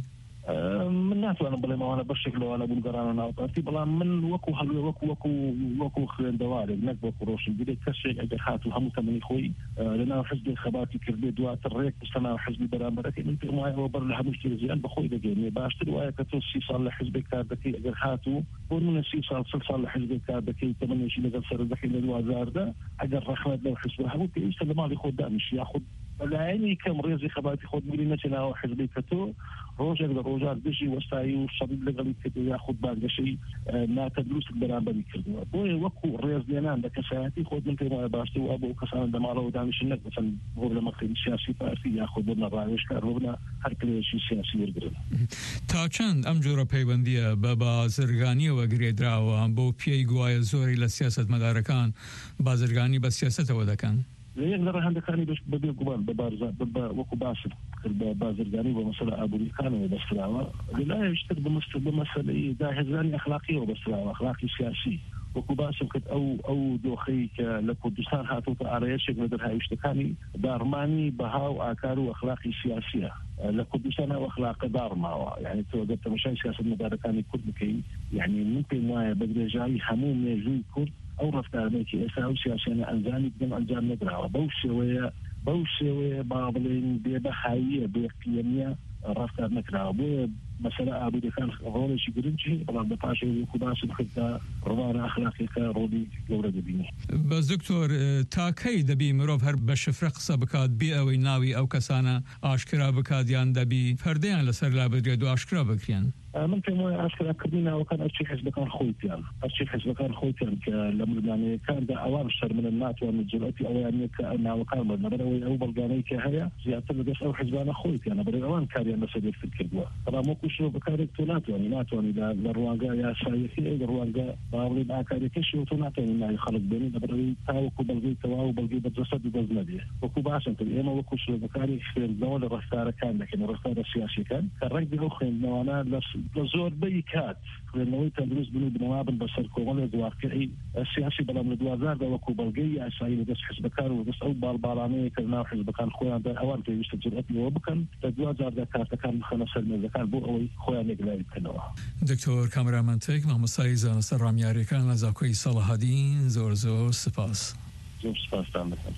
من ناتوانم بڵێم ئەوانە بەشێک لەوانە بوون گەڕانەوە ناو پارتی بەڵام من وەکو هەڵوێ وەکو وەکو وەکو خوێندەوارێک نەک وەکو ڕۆشنبیرێک کەسێک ئەگەر هاتوو هەموو تەمەنی خۆی لەناو حزبی خەباتی کردێ دواتر ڕێک بستە ناو حزبی بەرامبەرەکەی من پێم وایە ئەوە بەر لە هەموو شتێک زیان بەخۆی دەگەێنێ باشتر وایە کە تۆ سی ساڵ لە حزبێک کار دەکەی ئەگەر هاتوو بۆ نمونە سی ساڵ سڵ ساڵ لە حزبێک کار دەکەی تەمەنێکی لەگەڵ سەرۆکەکەی لە دوازاردا ئەگەر ڕەخنەت لەو حزب هەبوو پێویستە لە ماڵی خۆت دانیشی یاخود لایەنی کەم ڕێزی خەباتی خۆت بگری نەچێناوە حزبی کە تۆ ڕۆژێک لە ڕۆژار دژی وەستایی و شەڕید لەگەڵی کردو یاخود بانگەشەی ناتە دروست بەرامبەری کردووە بۆیە وەکو ڕێزلێنان لە کەسایەتی خۆت من پێم وایە باشتر وا بۆ کەسانە لە ماڵەوە دانیشن نەک بچن بۆ لە مەقەی سیاسی پارتی یاخود بۆ نەڕاوێژکار بۆ بنە هەر کلێشی سیاسی وەرگرن. تا چەند ئەم جۆرە پەیوەندیە بە بازرگانیەوە گرێدراوە بۆ پێی گوایە زۆری لە سیاسەتمەدارەکان بازرگانی بە سیاسەتەوە دەکەن؟ یەک لە ڕەهەندەکانی بەبێ گومان بە وەکو باسم کرد بە بازرگانی بە مەسەلە ئابووریەکانەوە بەستراوە لەلایەشتر بە مەسەلەی داهێزانی ئەخلاقیەوە بەستراوە ئەخلاقی سیاسی وەکو باسم کرد ئەو ئەو دۆخەی کە لە کوردستان هاتووتە ئارایشێک لە دەرهاویشتەکانی دارمانی بەها و ئاکار و ئەخلاقی سیاسیە لە کوردستان ئەو ئەخلاقە دارماوە یعنی تۆ ئەگەر تەماشای سیاسەتمەدارەکانی کورد بکەی یعنی من پێم وایە بە درێژایی هەموو مێژووی کورد ئەو ڕفتارێکی ئێستا و سیاسیانە ئەنجامی بدەن ئەنجام نەدراوە بەو شێوەیە بەو شێوەیە با بڵێن بێبەهاییە بێقیەمیە ڕفتار نەکراوە بۆیە مەسەلە ئابووریەکان ڕۆڵێکی گرنگی بەڵام بە پاشەی وەکو باسم کردە ڕوانە ئەخلاقیەکە ڕۆڵی گەورە دەبینی. بەس دکتۆر تاکەی دەبی مرۆڤ هەر بە شفرە قسە بکات بێ ئەوەی ناوی ئەو کەسانە ئاشکرا بکات یان دەبی پەردەیان لەسەر لا بدرێت و ئاشکرا بکرێن؟ من پێم وایە ئاشکراکردنی ناوەکان ئەرچی حزبەکان خۆیان ئەرچی حزبەکان خۆیان کە لە مردانەکاندا ئەوان شەرمنە ناتوانن جرئەتی ئەویان نیە کە ناوەکان بن لەبەرەوەی ئەو بەڵگانەی کە هەیە زیاتر لەدەست ئەو حزبانە خۆیان لەبەرەوەی ئەوان کاریان لەسەر یەکتر کردووە بەڵام وەکو شێوە بەکارێک تۆ ناتوانانی ناتوانانی لە ڕوانگە یاسایەتی لە ڕوانگە باڵێن ئاکارێکەشی تۆ ناتوانانی ناوی خەڵک بێنی لەبەرەوەی تاوەکو بەڵگەی تەواو و بەڵگەی بەدەست دەست نەبێ وەکو باسم کرد ئێمە وەکو شێوە بەکاری خوێندنەوە لە ڕەفتارەکان دەکەین ڕەفتارە سیاسیەکان کە ڕەنگی ئەو خوێندنەوانە لە زۆربەی کات خوێندنەوەی تەندروست بن و بنەوا بن بەسەر کۆمەڵێک واقعی سیاسی بەڵام لە دوازاردا وەکو بەڵگەی یاسایی لەدەست حزبەکان و دەست ئەو باڵباڵانەیە کە ناو حزبەکان خۆیاندا ئەوان پێویستە جرئەتیەوە بکەن لە دوازاردا کارتەکان بخەنە سەر مێزەکان بۆ ئەوەی خۆیان لێگلای بکەنەوە. دکتۆر کامرامانتێک مامۆستای زانستە ڕامیاریەکان لە زاکۆی سەڵاحەدین زۆر زۆر سپاس. زۆر سپاستان دەکەم.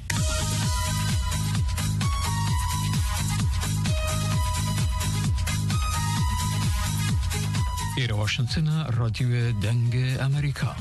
ئێرە واشنتنە ڕادیۆ دەنگە ئەمریکا.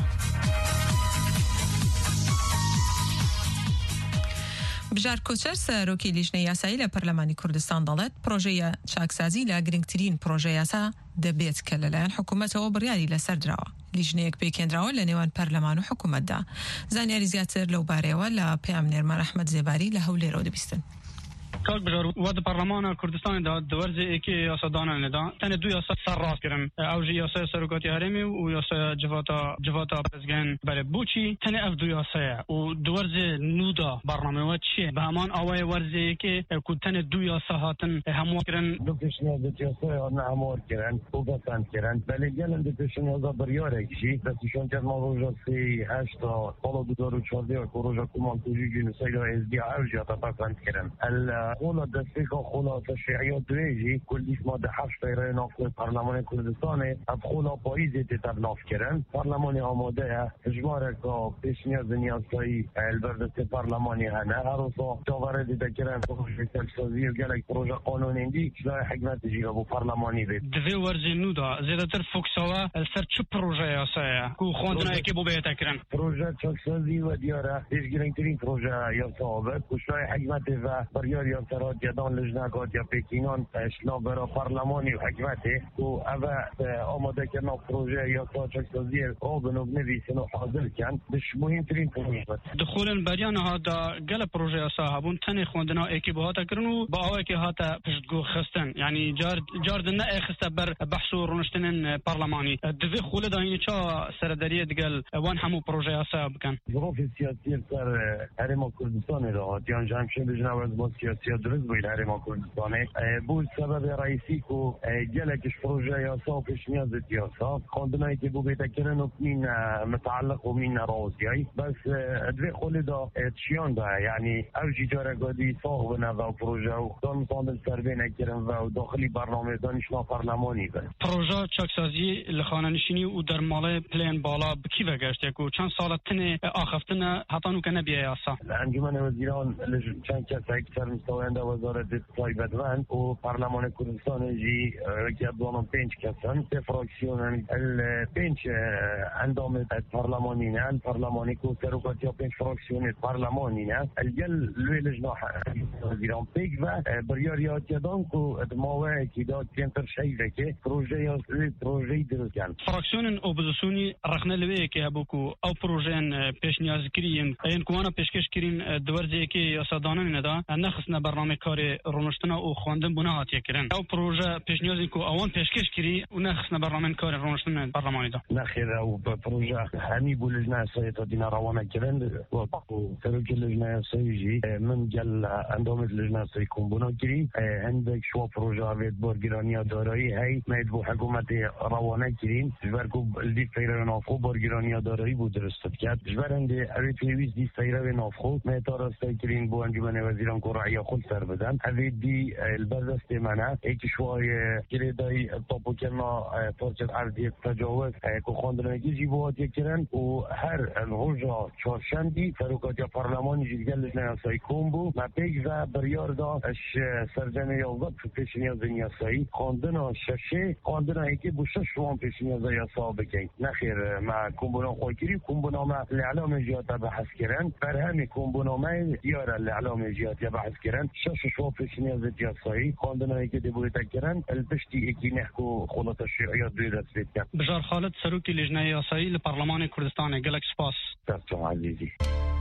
بژار کۆچەر سەرۆکی لیژنەی یاسایی لە پەرلەمانی کوردستان دەڵێت پرۆژەیە چاکسازی لە گرنگترین پرۆژە یاسا دەبێت کە لەلایەن حکوومەتەوە بڕیاری لەسەر درراوە. لیژنەیەک پێکێنراوە لە نێوان پەرلەمان و حکوومەتدا. زانیاری زیاتر لەو بارەیەوە لە پێام نێرمان ئەحمەد زێباری لە هەولێرەوە دەبیستن. کاک بجار ود پارلمان کردستان دا دورز اکی یاسا دانه ندا تن دو یاسا سر راست کرن او جی یاسا سرکاتی هرمی و یاسا جفاتا جفاتا پرزگان بله بوچی تن اف دو یاسا و دورز نودا برنامه و چیه به همان آوای ورزی که تن دو یاسا هاتن همو کرن دو کشنیا دو یاسا نه همو کرن و بسند کرن بله گلن دو کشنیا دا بریاره کشی دستشون کرد ما روژا سی هشتا سالا دو دارو چارده و روژا کمان توجی جنسایل از دی عرجا تا بسند کرن خولا دستیک خولا تشریعیات دویجی کلیش ما ده هفت پیره ناف پارلمان کردستانه اب خولا پاییزی تیتر ناف کرن پارلمانی آماده اجماره که پیشنیاز نیازایی البردست پارلمانی هنه هر روزا تاوره دیده کرن پروژه تلسازی و گلک پروژه قانون دی جای حکمت جیگه بو پارلمانی بید دوی ورزی نودا زیده تر فوکساوه سر چه پروژه یاسایه کو خواندنه اکی بو بیتا کرن پروژه تلسازی و دیاره دیش گرنگترین پروژه یاسا آبد کشای حکمت و بریاری سیاست یا دان لجنه یا پکینان اشنا برای پارلمانی و حکمته و اوه آماده کردن پروژه یا ساچک سازی آبن و بنویسن و حاضر کن بش مهمترین پروژه دخول بریان ها دا گل پروژه صاحبون تنی خوندنا ایکی با هاتا کرن و با آوه که هاتا پشتگو خستن یعنی جار جار دنه اخسته بر بحث و رونشتنن پارلمانی دوی خوله دا اینی چا سردریه دگل وان همو پروژه صاحب کن ظروف سیاسی سر هرما کردستان را دیان جمشه بجنه و از با سیاسی درست باید هرما کردستانه بود سبب رئیسی که گلکش پروژه یاسا و پیش نیاز یاسا خوندنایی که بو بیتا کرن و مین متعلق و مین راضیایی بس دوی خوله دا تشیان دا یعنی اوجی جاره گادی ساغ بنا و پروژه و دان مصاندل سربه نکرن و داخلی برنامه دانشنا پارلمانی بس پروژه چاکسازی لخانه نشینی و در ماله پلین بالا بکی وگشت یکو چند سالت تنه آخفتنه حتی نو که نبیه یاسا انجمن وزیران چند کس اکثر مستوینده وزارت تایبتوان و پارلمان کردستان جی که دوانم پنج کسن سه فراکسیون پنج اندام پارلمانی نه پارلمانی که سروکاتی ها پنج فراکسیون پارلمانی نه الگل لوی لجنا وزیران پیگ و بریاریات یادان که ادماوه که داد کمتر شیده که پروژه یا پروژه درست کن فراکسیون اپوزیسیونی رخنه لوی که هبو که او پروژه پیش نیاز کریم این کوانا پیشکش کرین دورزی که یاسادانه ندا نخصنا برنامه کار رونشتنا و خواندن بنا هاتیه کرن او پروژه پیش نیازی که اوان پیشکش کری و نخصنا برنامه کار رونشتن برنامه دا نخیر او پروژه همی بو لجنه سایتا دینا روانه کرن و سروک لجنه سایجی من گل اندامت لجنه سای کنبونا کری هندک شوا پروژه اوید بارگیرانی دارایی هی مید بو حکومت روانه کرین جبرکو دی فیره نافو بارگیرانی دارایی بود درستت کرد جبر هنده اوید پیویز دی فیره نافو مید راسته کرین بو انجمن وزیران که رعیه خود سر بدن اوید دی البردست منه ایک شوای گریدای تاپو کنا پرچت عرضی تجاوز که خواندنگی جیبوات یکرن و هر روژا چارشنبی فروکات یا پارلمانی جیدگل لجنه یاسایی کن بو ما پیگ و بریار دا اش سرجنه یازد پیش نیاز نیاسایی خواندن ششه خواندن ایکی بو شش روان پیش نیاز یاسا بکن نخیر ما کنبونا خواهی کنبونامه لعلام جیات بحث کرن بر همی کنبونامه دیاره لعلام جیات بحث کرن شش شو پیش نیاز یاسایی خواندن ایکی دی بویتا کرن البشتی ایکی نحکو خلط الشیعیات دوی دست بید کن بجار خالد سروکی لجنه یاسایی لپارلمان کردستان گلک سپاس دستم عزیزی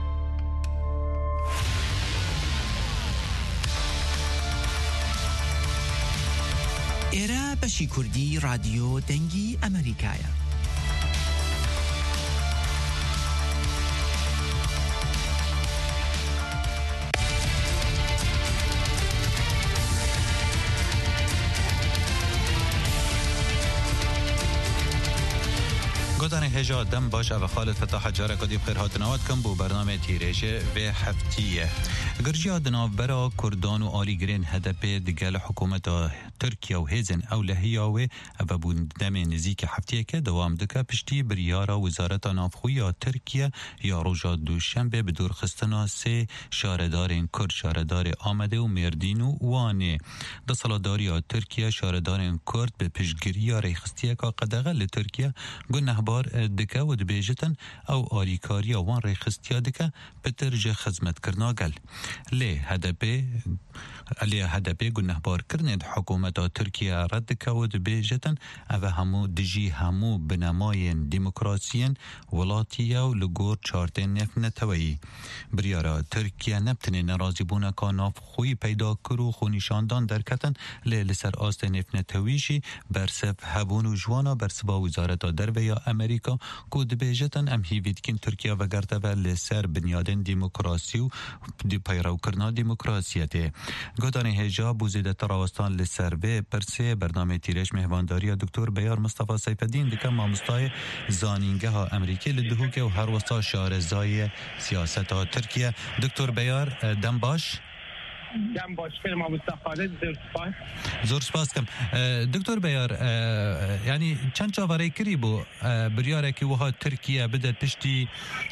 ئێرە بەشی کوردی رادیۆ دەنگی ئەمریکایە. گودان هجا دم باش او خالد فتاح جاره کدی بخیر هاتنوات کم بو برنامه تیریشه و هفتیه گرجی دناو برا کردان و آلی گرین هدپه دگل حکومت ترکیه و هیزن او لحیاوه او بو دم نزیک هفتیه که دوام دکه پشتی بریارا وزارت نافخوی ترکیه یا روژا دوشنبه بدور خستنا سه شاردارین کرد شاردار آمده و مردین و وانه ده سالاداری ترکیه شاردارین کرد به پشگیری ریخستیه که قدغه لترکیه گنه بار دکه و دبیجتن او آریکاری وان ریخستیا دکه پترج خدمت کرنا گل لی هدپه لی هدپه گنه بار کرند حکومت ترکیه رد که و دبیجتن او همو دجی همو بنماین دموکراسیین ولاتیه و لگور چارتین نفنتوی بریارا ترکیه نبتنه نرازی بونه که ناف خوی پیدا کرو خونیشاندان درکتن لی لسر آست نفنتویشی برسف هبون و جوانا برسبا وزارت دربه یا امریکا کو دبیجتن ام هیوید کن ترکیه و گرده و لسر بنیادن دموکراسی و دی پیرو کرنا دموکراسیته گودان هجا بوزیده تراوستان لسر به پرسه برنامه تیرش مهوانداری دکتر بیار مصطفی سیفالدین دکم مامستای زانینگه ها امریکی لدهوکه و هر وستا شارزای سیاست ها ترکیه دکتر بیار دم باش دم باش فیلم مصطفی زور سپاس زور سپاس کم دکتر بیار یعنی چند چاوره کری بو بریاره که وها ترکیه بده پشتی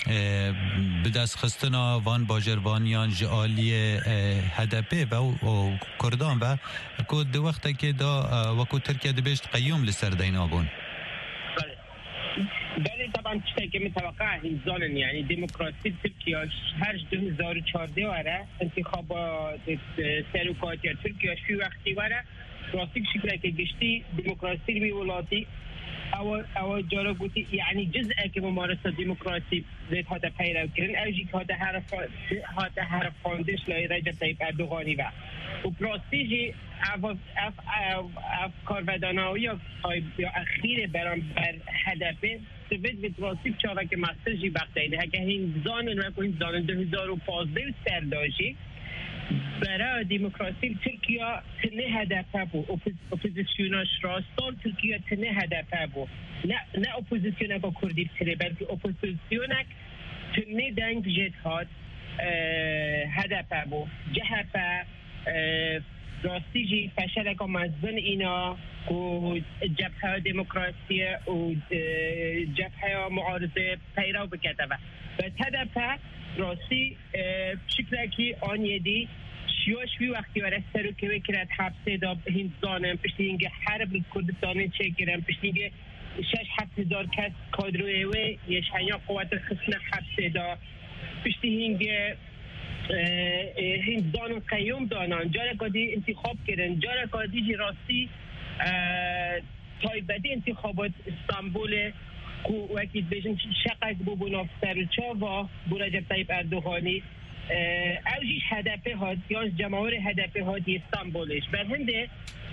بدست خستنا وان باجروانیان جعالی هدپه و کردان و که دو وقتا که دا وکو ترکیه دبشت قیوم لسر دینا بون بله بله طبعا تشتكي متوقع هنزان يعني ديمقراطية تركيا هرج دو هزار و چارده وره انتخابات سروکاتی ترکیا شوی وقتی وره راستی شکل که گشتی ديمقراطية بولاتي او او جارا گوتی يعني جزء که ممارسه ديمقراطي ذات هذا پیرو کردن اوجی که هذا حرف هذا حرف فاندش لای رجب طیب اردوغانی و و پراستیجی اف اف اف کارودانایی یا اخیر برام بر هدفه سوید به پراستی چاره که مسترجی بقیده هکه این زانن و این زانن دو هزار و پانزده سرداشی برای ديمقراطية تركيا تنه هدفه بو اپوزیسیوناش راستان تركيا تنه هدفه بو نه نه اپوزیسیونک کردی بتره بلکه اپوزیسیونک تنه دنگ جد هاد هدفه بو جهفه راستی جی فشلک مزبن اینا و جبهه ديمقراطية و جبهه معارضه پیرو بکده و هدفه راستی شکلکی آن یدی شیوشوی وقتی ورس سرو که وکرد حبسه دا هندزانم پشتی اینگه حرب کردستان چه گرم پشتی اینگه شش هفت هزار کس کادروی و یش هنیا قوات خسنه حبسه دا پشتی اینگه هندزان قیوم دانان جاره کادی انتخاب کردن جاره کادی جی راستی تایبدی انتخابات استانبول کو وقتی بجن شقق بو بناف سرچاوا بو رجب طیب اردوغانی اوجیش هدفه هاد یا جماهور هدفه هاد استانبولش بر هنده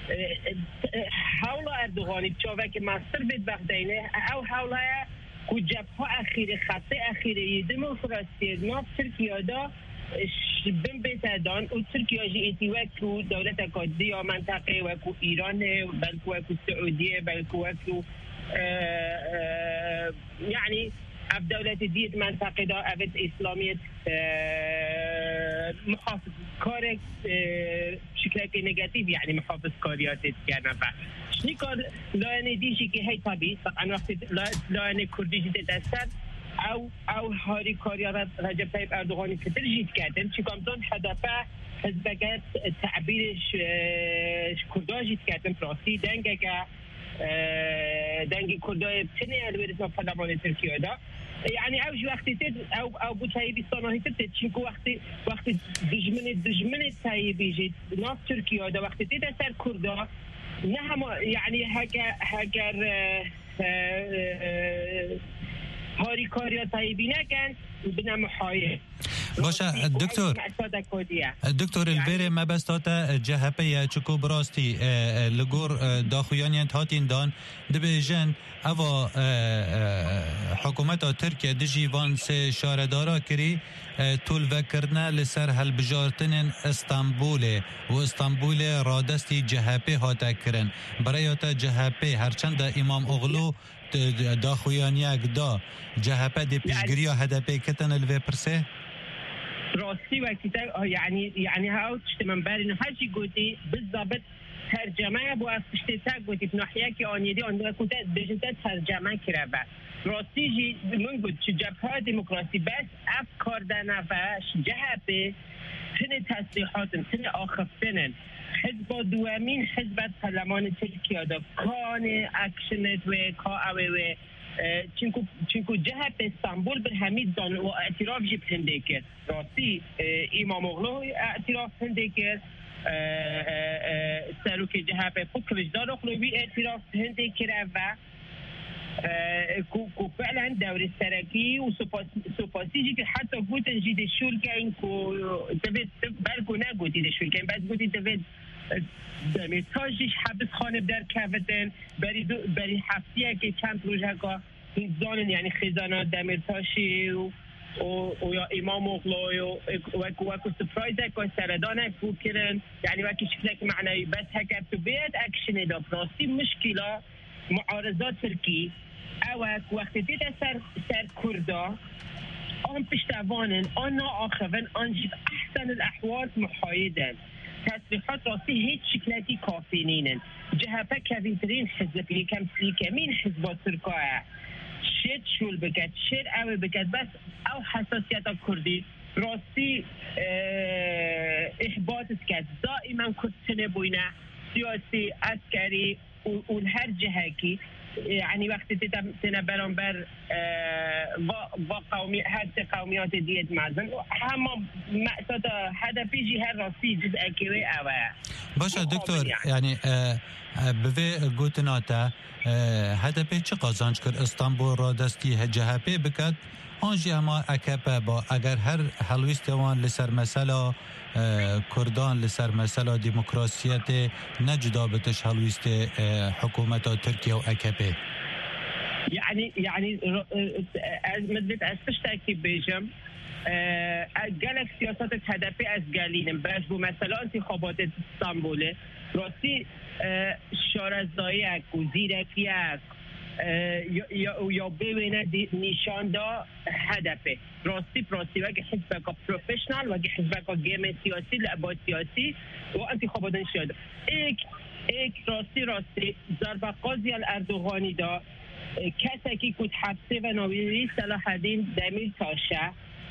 حول اردوغانی چاوه که مستر بید بخدینه او حوله کو جبها اخیر خطه اخیره دموکراسی ناف ترکیه دا بم بتدان و ترکیه جی ایتیوه کو دولت اکادی یا منطقه و کو ایران بلکو و کو سعودیه بلکو و کو يعني اف دولة ديت منطقة دا افت اسلامية محافظ كارك شكلك نيجاتيف يعني محافظ كاريات تكيانا فا شني كار لايني ديشي كي هاي طبي طبعا وقت لايني كرديشي تتأثر او او هاري كاريات رجب طيب اردوغاني كتر جيت كاتن شي كامتون هدفه حزبكات تعبيرش كرداجي تكاتن براسي دنگكا دنگی کردای تنه الویرس ما پارلمان ترکیه دا يعني اوج وقتی تد او او بو تایبی ساناهی تد چینکو وقتی وقتی دجمن دجمن تایبی جید ناف ترکیه دا وقتی تد اثر کردا نه هم يعني هگر هگر هاری کاریا تایبی نکن بنا محایه باشه دکتر دکتر البری ما بستاتا جهپه چکو براستی لگور داخویانیت هاتین دان دبیجن اوا حکومت ترکیه دجی وان سه شاردارا کری طول وکرنا لسر هلبجارتن استانبول و استانبول رادستی جهپه هاتا کرن برای تا جهپه هرچند امام اغلو داخویانیک دا جهپه دی پیشگیری هدپه کتن الوی پرسه راستی وقتی يعني يعني هاو تشتمن بارين هاجي قوتي بالضبط ترجمه بو اشتتا قوتي ناحيه كي اونيدي اون كنت بجنت ترجمه كربا راستی جی من قلت جبهه ديمقراطي بس افكار دنفش جهبه تن تصريحات تن آخفتن حزب دوامین حزب پارلمان ترکیه دا کان اکشنت و کا اوه چونکو چونکو جهت استانبول بر همین دان و اعتراف جی پنده کرد راستی امام اغلو اعتراف پنده کرد سروک جهت خود کلجدار اغلوی اعتراف پنده کرد و کو فعلا دور سرکی و سپاسی جی که حتی گوتن جی دشول که این کو تبید بلکو نگوتی دشول که این بس گوتی تبید دمیرتاجش حبس خانه در کفتن بری, بری هفتیه که چند روژه که این زانن یعنی خیزانات دمیرتاشی و و یا امام اغلوی و وکو وکو سپرایز که سردانه فوق کرن یعنی وکی شکلک معنی بس هکر تو بید اکشن دا پراستی مشکلا معارضات ترکی اوک وقتی دید سر سر کردا آن پشتوانن آن ناآخوان آن جیب احسن الاحوال محایدن تصریحات راستی هیچ شکلتی کافی نینن جهبه کوینترین حزب یکم سیکمین حزب ترکایه شد شول بکد شد او بکد بس او حساسیت کردی راستی احباط کرد دائما کتنه بوینه سیاسی عسکری اون هر جهه کی يعني وقت تنبرون بر و قومي هاد قوميات ديت معزن هم مقصد هدفي جهة راسي جزء كوي أوه باشا دكتور يعني بوی گوتناتا هدفی چه قازانج کرد استانبول را دستی جهپی بکد آنجی اما اکپه با اگر هر حلویستوان لسر مسئله کردان لسر مسئله دموکراسیت نجدا بتش حلویست حکومت ترکیه و اکپه يعني يعني مدت استشتاكي بيجم قالك سياسات هدفي از قالين باش بو مثلا انتخابات اسطنبول راستی شارزدایک و زیرکیک یا ببینه نشان دا هدفه راستی پراستی وگه حزب که پروفیشنال وگه حزب که گیم سیاسی لعبات سیاسی و انتخابات نشاده ایک ایک راستی راستی ضربه قاضی الاردوغانی دا کسی که کود حبسه و ناویری صلاح الدین دمیر تاشه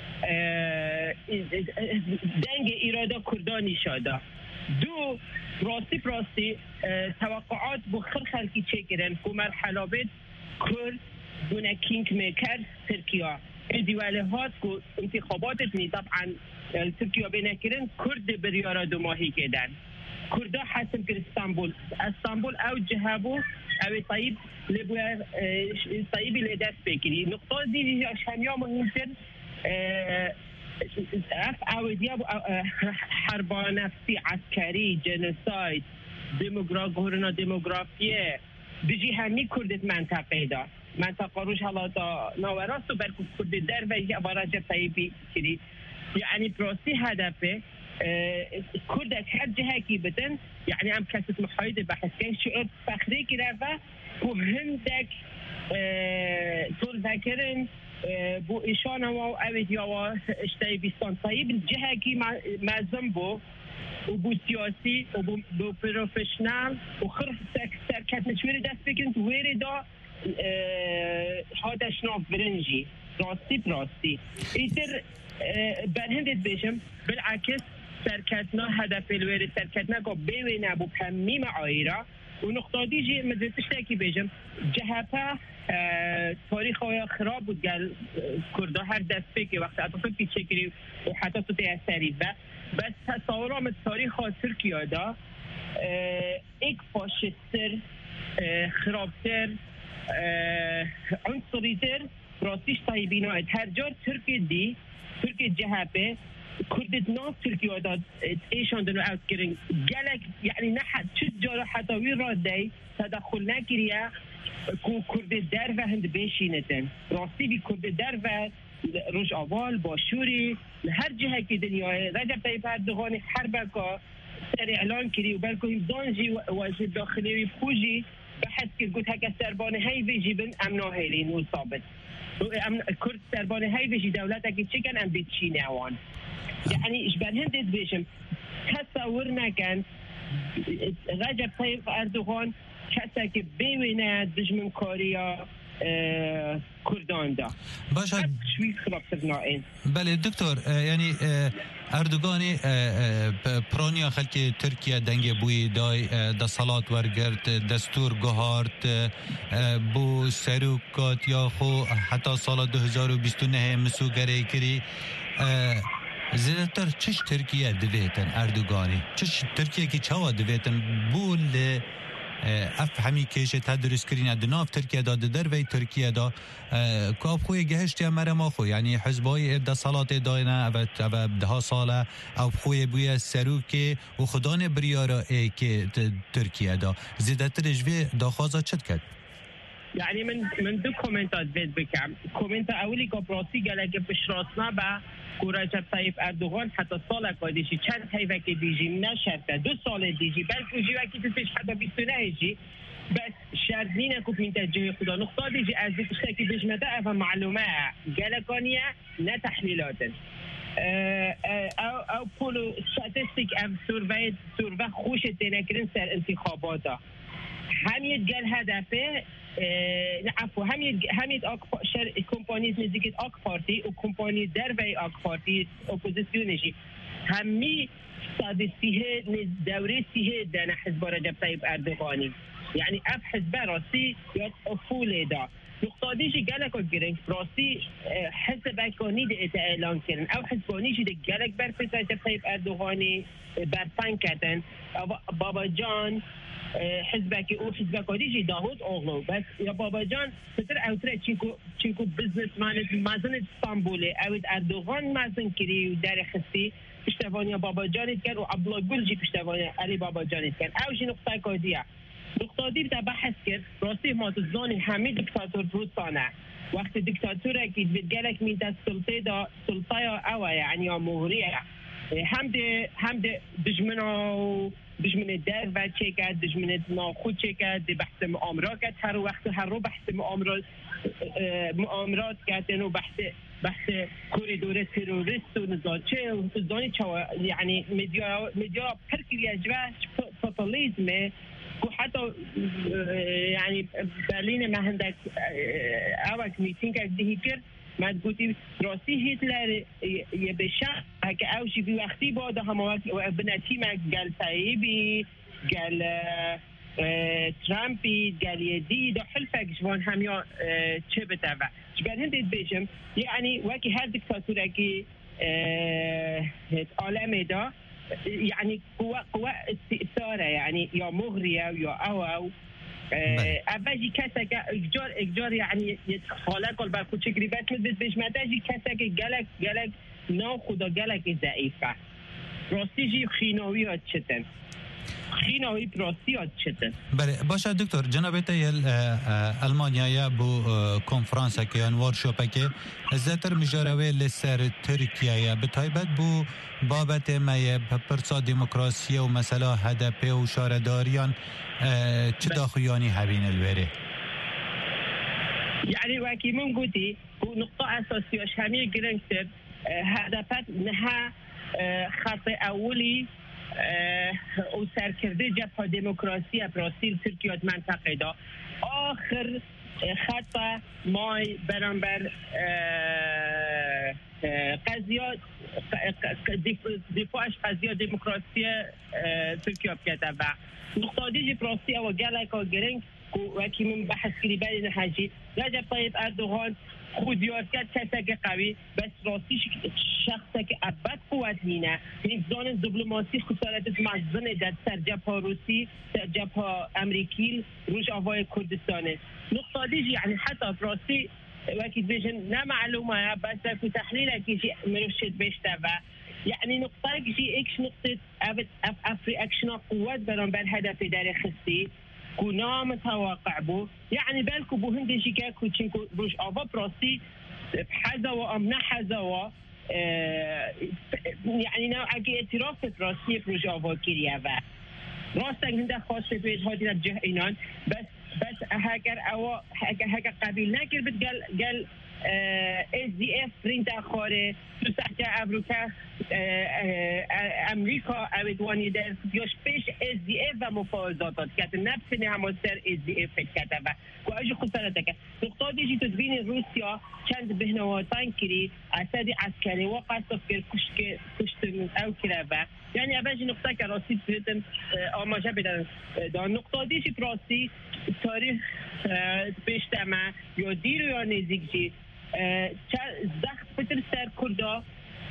دنگ ایراده کردانی شده دو راستی راستی توقعات بخیر خلقی چه گرن که مرحله بید کرد بونه کینگ میکر ترکیه دیواله هات که انتخاباتت نی طبعا ترکیه بینه کرن کرد بریاره دو ماهی کدن کرده حسن کر استانبول استانبول او جهابو او طیب لبوی طیبی لدست بکری نقطه دیجی همیه مهمتر اف عودیه حرب نفسی عسکری جنساید دموگرافی دموگرافیه بجی همی کردت منطقه دا منطقه روش حالا تا نوراست و برکو کرد در و یه عبارت طیبی کری یعنی پروسی هدفه كردك هر جهة كي بدن يعني أم كاسة محايدة بحث كان شعور فخري كرافة وهندك طول ذاكرن بو إشانة و أود يوا اشتاي بيستان طيب الجهة كي ما زنبو وبو سياسي وبو بروفيشنال وخرف سركات نشويري دست بكنت ويري دا هذا شناف برنجي راسي براسي إيتر برهندت بيشم بالعكس سرکتنا هدف الوری سرکتنا کو بیوینه بو پمی معایره و نقطه دیجی مدرسش تاکی بیجم جهتا تاریخ های خراب بود گل کرده هر دست بکی وقت اطفال که چکری و حتی تو تیستری و بس تصورام تاریخ ها ترکیه دا ایک فاشستر خرابتر عنصریتر راستیش طایبینه هر جار ترکی دی ترکی جهبه كردت ناف تركيا داد ايشان دنو اوت كيرين قالك يعني نحت تجار حتى وين رادي تدخل نكريا كو كردت درفه هند بيشينتن راسي بي كردت درفه روج اول باشوري لهر جهه كي دنيا رجب طيب اردوغان حربكا سر اعلان كري وبالكو دانجي واجه داخلي بخوجي بحث كي قلت هكا سربان هاي بيجي بن امنا هيلين وصابت كرد سربان هاي بيجي دولتك تشيكن ام بتشيني اوان يعني ايش برهندت بيشم تصورنا كان رجب طيب اردوغان كسا که ببینه دجمن کاریا کردان دا باشه شوي خلاف سبنائين بله دکتر یعنی اردوغانی پرانیا خلک ترکیه دنگ بوی دای دا صلات ورگرد دستور گهارت بو سروکات یا خو حتی سال دو هزار و بیست و نه مسوگره کری زیادتر چش ترکیه دویتن اردوغانی چش ترکیه که چوا دویتن بول افهمی که تدرس کرین دناف ترکیه دا در وی ترکیه دا کاب خوی گهشتی مرما خو یعنی حزبای ابدا صلات داینه و و ده ساله او خوی بوی سروک و خدان بریارا ای که ترکیه دا زیادتر جوی داخوازا چت کرد يعني من من دو كومنتات بيت بكم كومنت اولي كبراسي قال لك بشراسنا با رجب طيب اردوغان حتى سال قادشي چند هيفه که دیجی نشرته دو سال دیجی بلکه جی وکی تفش حتى بیست و نه جی بس شرطين اكو في تجاه خدا نقطه دیجی از تشتكي بجمده افهم معلومه قالكانيه نه تحليلات او او بولو ستاتستيك ام سورفي سورفي خوش تنكرن سر انتخاباته هم يتقال هدفه عفوا هم هم شر کمپانیز نزدیک آک پارتی و کمپانی در وی آک پارتی اپوزیسیونشی همی سادسیه دوره سیه دن حزب رجب طیب اردوغانی يعني اف حزب راسي يا افول دا نقطه شي قالك وجرين راسي حزب اكوني دي اعلان كرن او حزبوني شي قالك برفتا طيب اردوغاني برفان كتن بابا جان حزبك او حزبك وديجي داود اوغلو بس يا بابا جان ستر اوتر تشيكو تشيكو بزنس مان مازن اسطنبولي او اردوغان مازن كري ودار خسي پشتوانی بابا جان کرد و عبدالله گل جی پشتوانی علی بابا جان کرد او جی نقطه کودیه نقطه دی بتا بحث کرد راستی ما تزانی همه دیکتاتور روسانه وقت دیکتاتوره که بتجالك من السلطه دا سلطه او يعني مغريه هم ده هم ده دجمنا دجمن در و چیکد دجمن ناخود چیکد بحث مؤامرات کرد هر وقت هر رو بحث مؤامرات مؤامرات کردن و بحث بحث کوریدور تروریست و نزاچه و نزانی چه يعني مدیا مدیا پرکیه جواش فوتالیزمه و حتی يعني برلین ما هندک اوک میتینگ دهی کرد من گویی راستی هیتلر یه بشه که اوشی بی وقتی باده همه وقت بنتی مگ گل طیبی گل ترامپی گل یدی دا حلفه جوان همیا چه بتوه جبر هندید بیشم یعنی وکی هر دیکتاتوره که عالمه دا يعني قوة قوة استئثارة يعني يا مغرية يا أو أو أباجي كسك إجار إجار يعني يتخالق كل بقى شكري بس مدة بيش متاجي كسك جلك جلك نو خدا جلك ضعيفة راستيجي خيناوي أتشتن خيناوي براستي أتشتن بله باشه دکتر جناب تیل المانیا بو کنفرانس که انوار شوپکه زیاتر مجاروی لسر ترکیه به تایبت بو بابت مایه پرسا دموکراسی و مثلا هدف و شارداریان چه داخویانی هبین الوره يعني واكي من قلتي نقطة أساسية شامية جرنكتر هدفت نها خطأ أولي وسركردي جبهة ديمقراطية براسيل تركيا منطقة دا آخر خطأ ماي برانبر قضية دفاعش قضية ديمقراطية تركيا بكتابة نقطة دي براسيل وجالك وجرنك وكي من بحث كريبالي نحاجي رجب طيب أردوغان خود یاد کرد کسی که قوی بس راستی شخصی که ابد قوت هینه نظام دیپلماسی خسارت مزن در سرجبهه روسی سرجبهه امریکی روش آوای کردستانه نقطه دیجی یعنی حتی راستی وقتی بیشن نه معلومه بس که تحلیل کیجی مروشید بیشتر و يعني نقطه کیجی اکش نقطه افت اف افری اکشنا قوت بران بر هدف در خستی كنا متوقع بو يعني بالكو بو هندي شيكا كوتشينكو روش افا بروسي بحذا وامنا حذا و يعني نوع اكي اعتراف بروسي بروش افا كيريافا راستك هنده خاص بيت هادي نبجه اينان بس بس هاكر او هاكر هاكر قبيل ناكر بتقال قال اس دي اف رين تاخوره تو سحجة امریکا امریکا اویدوانی در یاش پیش اس دی اف و مفاوضاتات کت نفسنی همون سر اس دی اف کته و که اجی خسارته که نقطه دیجی تدوین روسیا چند بهنواتان کری اصدی عسکری و قصد کر کشتن او کره و یعنی اوجی نقطه که راستی بهتن آماجه بدن دان نقطه دیجی پراسی تاریخ بیشتمه یا دیر یا نزیک جی زخت بتر سر کرده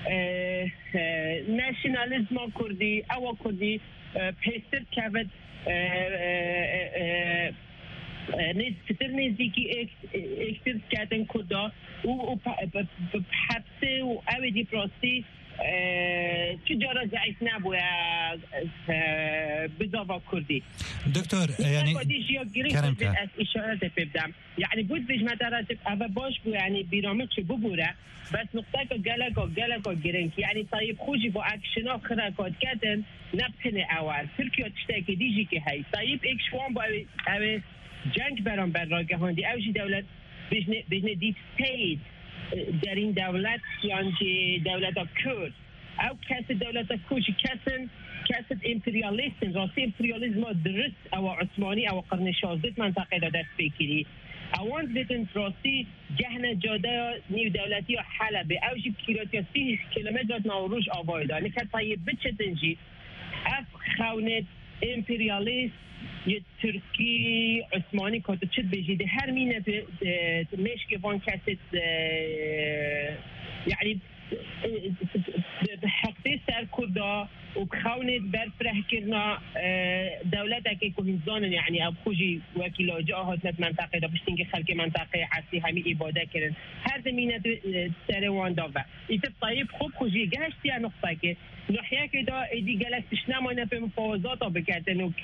ناشنالیزم کردی او کردی پیستر کود نیز فتر نزدیکی اکتر کردن کرده و حبسه و او دی پراستی چجورا ضعیف نبوده بزاوا کردی دکتر یعنی کرم که از اشارات ببدم یعنی بود بیش مدارج اول باش بو یعنی بیرامت چه ببوره بس نقطه که گلک و گلک و گرنک یعنی طیب خوشی با اکشنا خراکات کردن نبتنه اول ترکیه تشتاکی دیجی که هی طیب اکشوان با او جنگ برام بر را گهاندی اوشی دولت بجنه دیپ ستیت در این دولت یعنی دولت کرد او کس دولت کرد کسن کس امپریالیستن راستی امپریالیزم درست او عثمانی او قرن شازده منطقه دا دست بکری اوان دیدن راستی جهن جاده نیو دولتی و حلبه او جیب کیلومتر سی کیلومتر نوروش آبای دا نکه طیب بچه تنجی اف خونت امپریالیست یه ترکی عثمانی کات چه بجیده هر مینه مش که وان کست یعنی حقی سر کردا و بخونید برفره کرنا دولت که کوهنزانن یعنی اب خوجی وکیل جاهات نت منطقه دا بشتین که خلق منطقه عصی همی عباده کرن هر زمینه سر وان داوه ایت طیب خوب خوجی گشتی نقطه که نحیه که دا ایدی گلک تشنمانه به مفاوضات ها بکردن و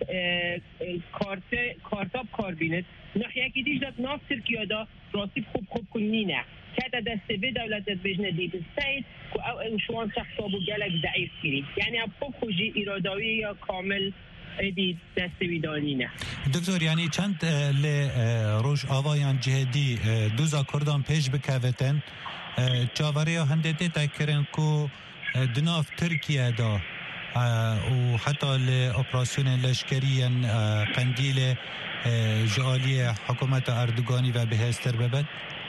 کارتاب کار بینید نحیه که دیش داد ناف ترکیه دا راسیب خوب خوب کنینه كذا دسته به دولت بجنه دید سید و شوان شخصابو گلک ضعیف گیری یعنی اب خوب خوشی ایراداوی یا کامل دید دسته بیدانینه. دکتر یعنی چند ل روش آوایان جهدی دوزا کردان پیش بکوتن چاوری ها هنده دیتا کرن که دناف ترکیه دا و حتی لأپراسیون لشکری قندیل جعالی حکومت اردوگانی و بهستر ببد؟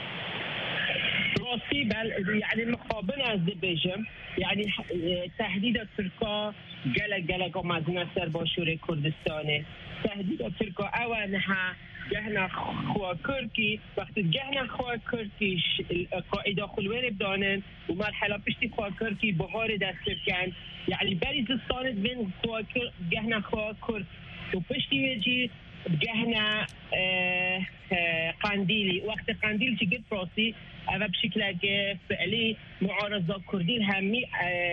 راسي بل يعني مقابل از بيجم يعني تهديد تركا جلق جلق مازنا سر باشور كردستان تهديد تركا اوانها جهنا خوا كركي وقت جهنا خوا كركي قاعده خلوير بدانن ومرحله بشتي خوا كركي بهار دستر كان يعني بليزستان بين خوا جهنا خوا كرك وبشتي يجي جهنا اه اه قنديلي وقت قنديل شكل براسي أنا بشكل فعلي معارضة كردين همي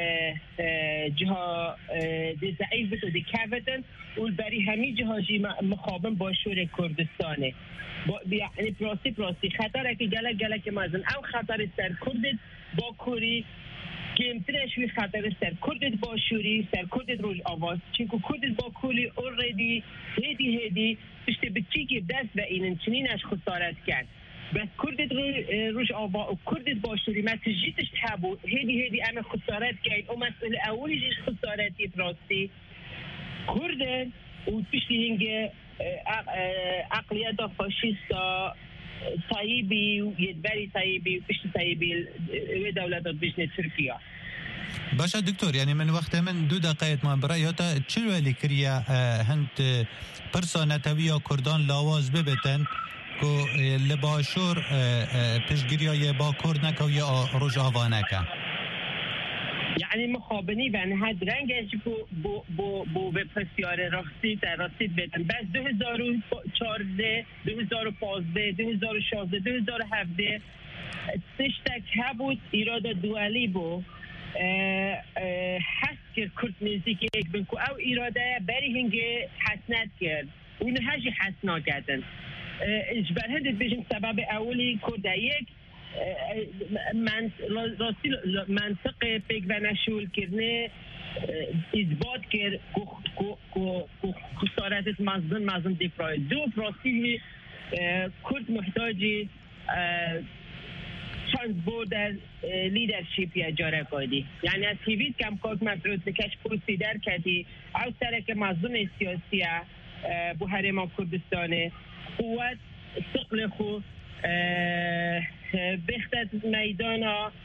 جهة دي ضعيف بتو دي كافتن والبري همي جهة جي مخابن باشور كردستاني يعني براسي براسي خطر اكي جلق جلق مازن او خطر سر كردد با كوري کمترش وی خطر سر کردت باشوری سر کردت روش آواز چونکه کردت با کولی اوردی هدی هدی پشت بچی که دست و اینن چنینش خسارت کرد بس کردت روش آواز و کردت باشوری ما تجیتش تحبو هدی هدی اما خسارت کرد و مسئله اولی جیش خسارتی براستی کردت و پشتی هنگه اقلیت فاشیستا طيبي ويدبري طيبي وبش طيبي ودولة بجنة تركيا. باشا دكتور يعني من وقت من دو دقائق ما برأيوتا چلو اللي كريا هند برسانة تويا كردان لاواز ببتن كو لباشور پشگیریا یه با کرد نکو یه روش آوانکا يعني مخابني بان هاد رنگش بو بو بو بو به پسیار راستی در راستی بدن بس دو هزار و چهارده دو هزار و پانزده دو هزار و شانزده دو هزار و هفده سشتک هبود ایراد دوالی بو حس کرد کرد نزدیک ایک بنکو او ایراده بری هنگه حسنت کرد اون هجی حسنا کردن اجبر هندید بجن سبب اولی کرده یک من راستی منطقه پیک و نشول کرنه اثبات کرد که خسارت مزدن مزدن دیپرای دو راستی کرد محتاجی چند بودر لیدرشیپ یا جاره کردی یعنی از هیوید کم کاک مفروض بکش پروسی در کردی او سرک مزدن سیاسی بو حرم کردستانه قوت سقل خو بختت میدان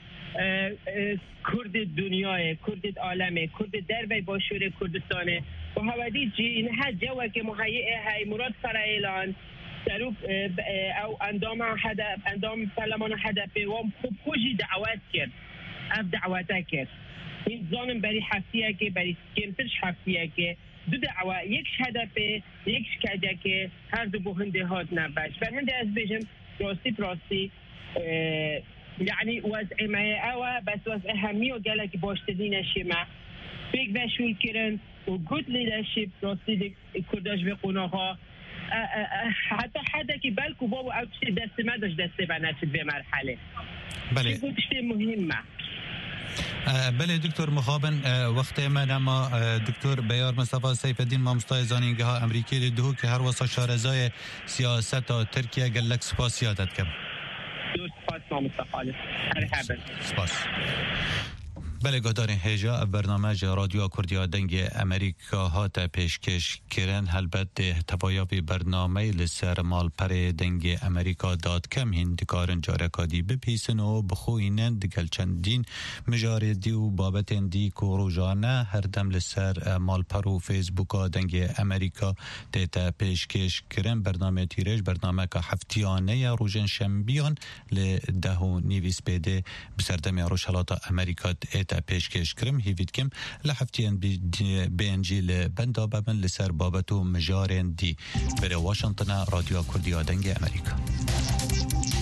کرد دنیای کرد عالمه کرد دربی باشور کردستانه و هودی جی این ها جوا که مهیئ های مراد فرایلان سروب او اندام هدف اندام پارلمان هدف و خوب خوشی دعوت کرد اف دعوت کرد این زانم بری حفیه که بری کمترش حفیه که دو دعوه یک هدف یک شکده که هر دو بهنده هات نباش برهنده از بجم راستی راستی يعني وضع ما أوا بس وضع أهمية وقالك باشتدين شيما بيك بشول كرن وجود ليدرشيب راسي كرداش بقونها حتى حدا كي بالكو بابا أو شيء دست ما داش دست بنات بمرحلة بله شيء مهمة بله دکتر مخابن وقت ما نما دکتر بیار مصطفی سیف الدین مامستای زانینگه ها امریکی دهو که هر واسه شارزای سیاست ترکیه گلک سپاس یادت کم دو سپاس مامستفاله مرحبا سپاس بله گهدارین هجا برنامه رادیو کردی دنگ امریکا هات پیشکش کرن هلبت تبایابی برنامه لسر مال پر دنگ امریکا دات کم هندکارن جارکادی بپیسن و بخوینن دگل چندین مجاری دی و بابت دی کوروجانه هر دم لسر مال پر و فیسبوکا دنگ امریکا دیتا پیشکش کرن برنامه تیرش برنامه که هفتیانه یا روژن شنبیان لدهو نیویس بیده بسردم روشالات امریکا تا پیشکش کرم هیوید کم لحفتیان بینجی لبندا بابن لسر بابتو مجارن دی بره واشنطن رادیو کردی دنگ امریکا.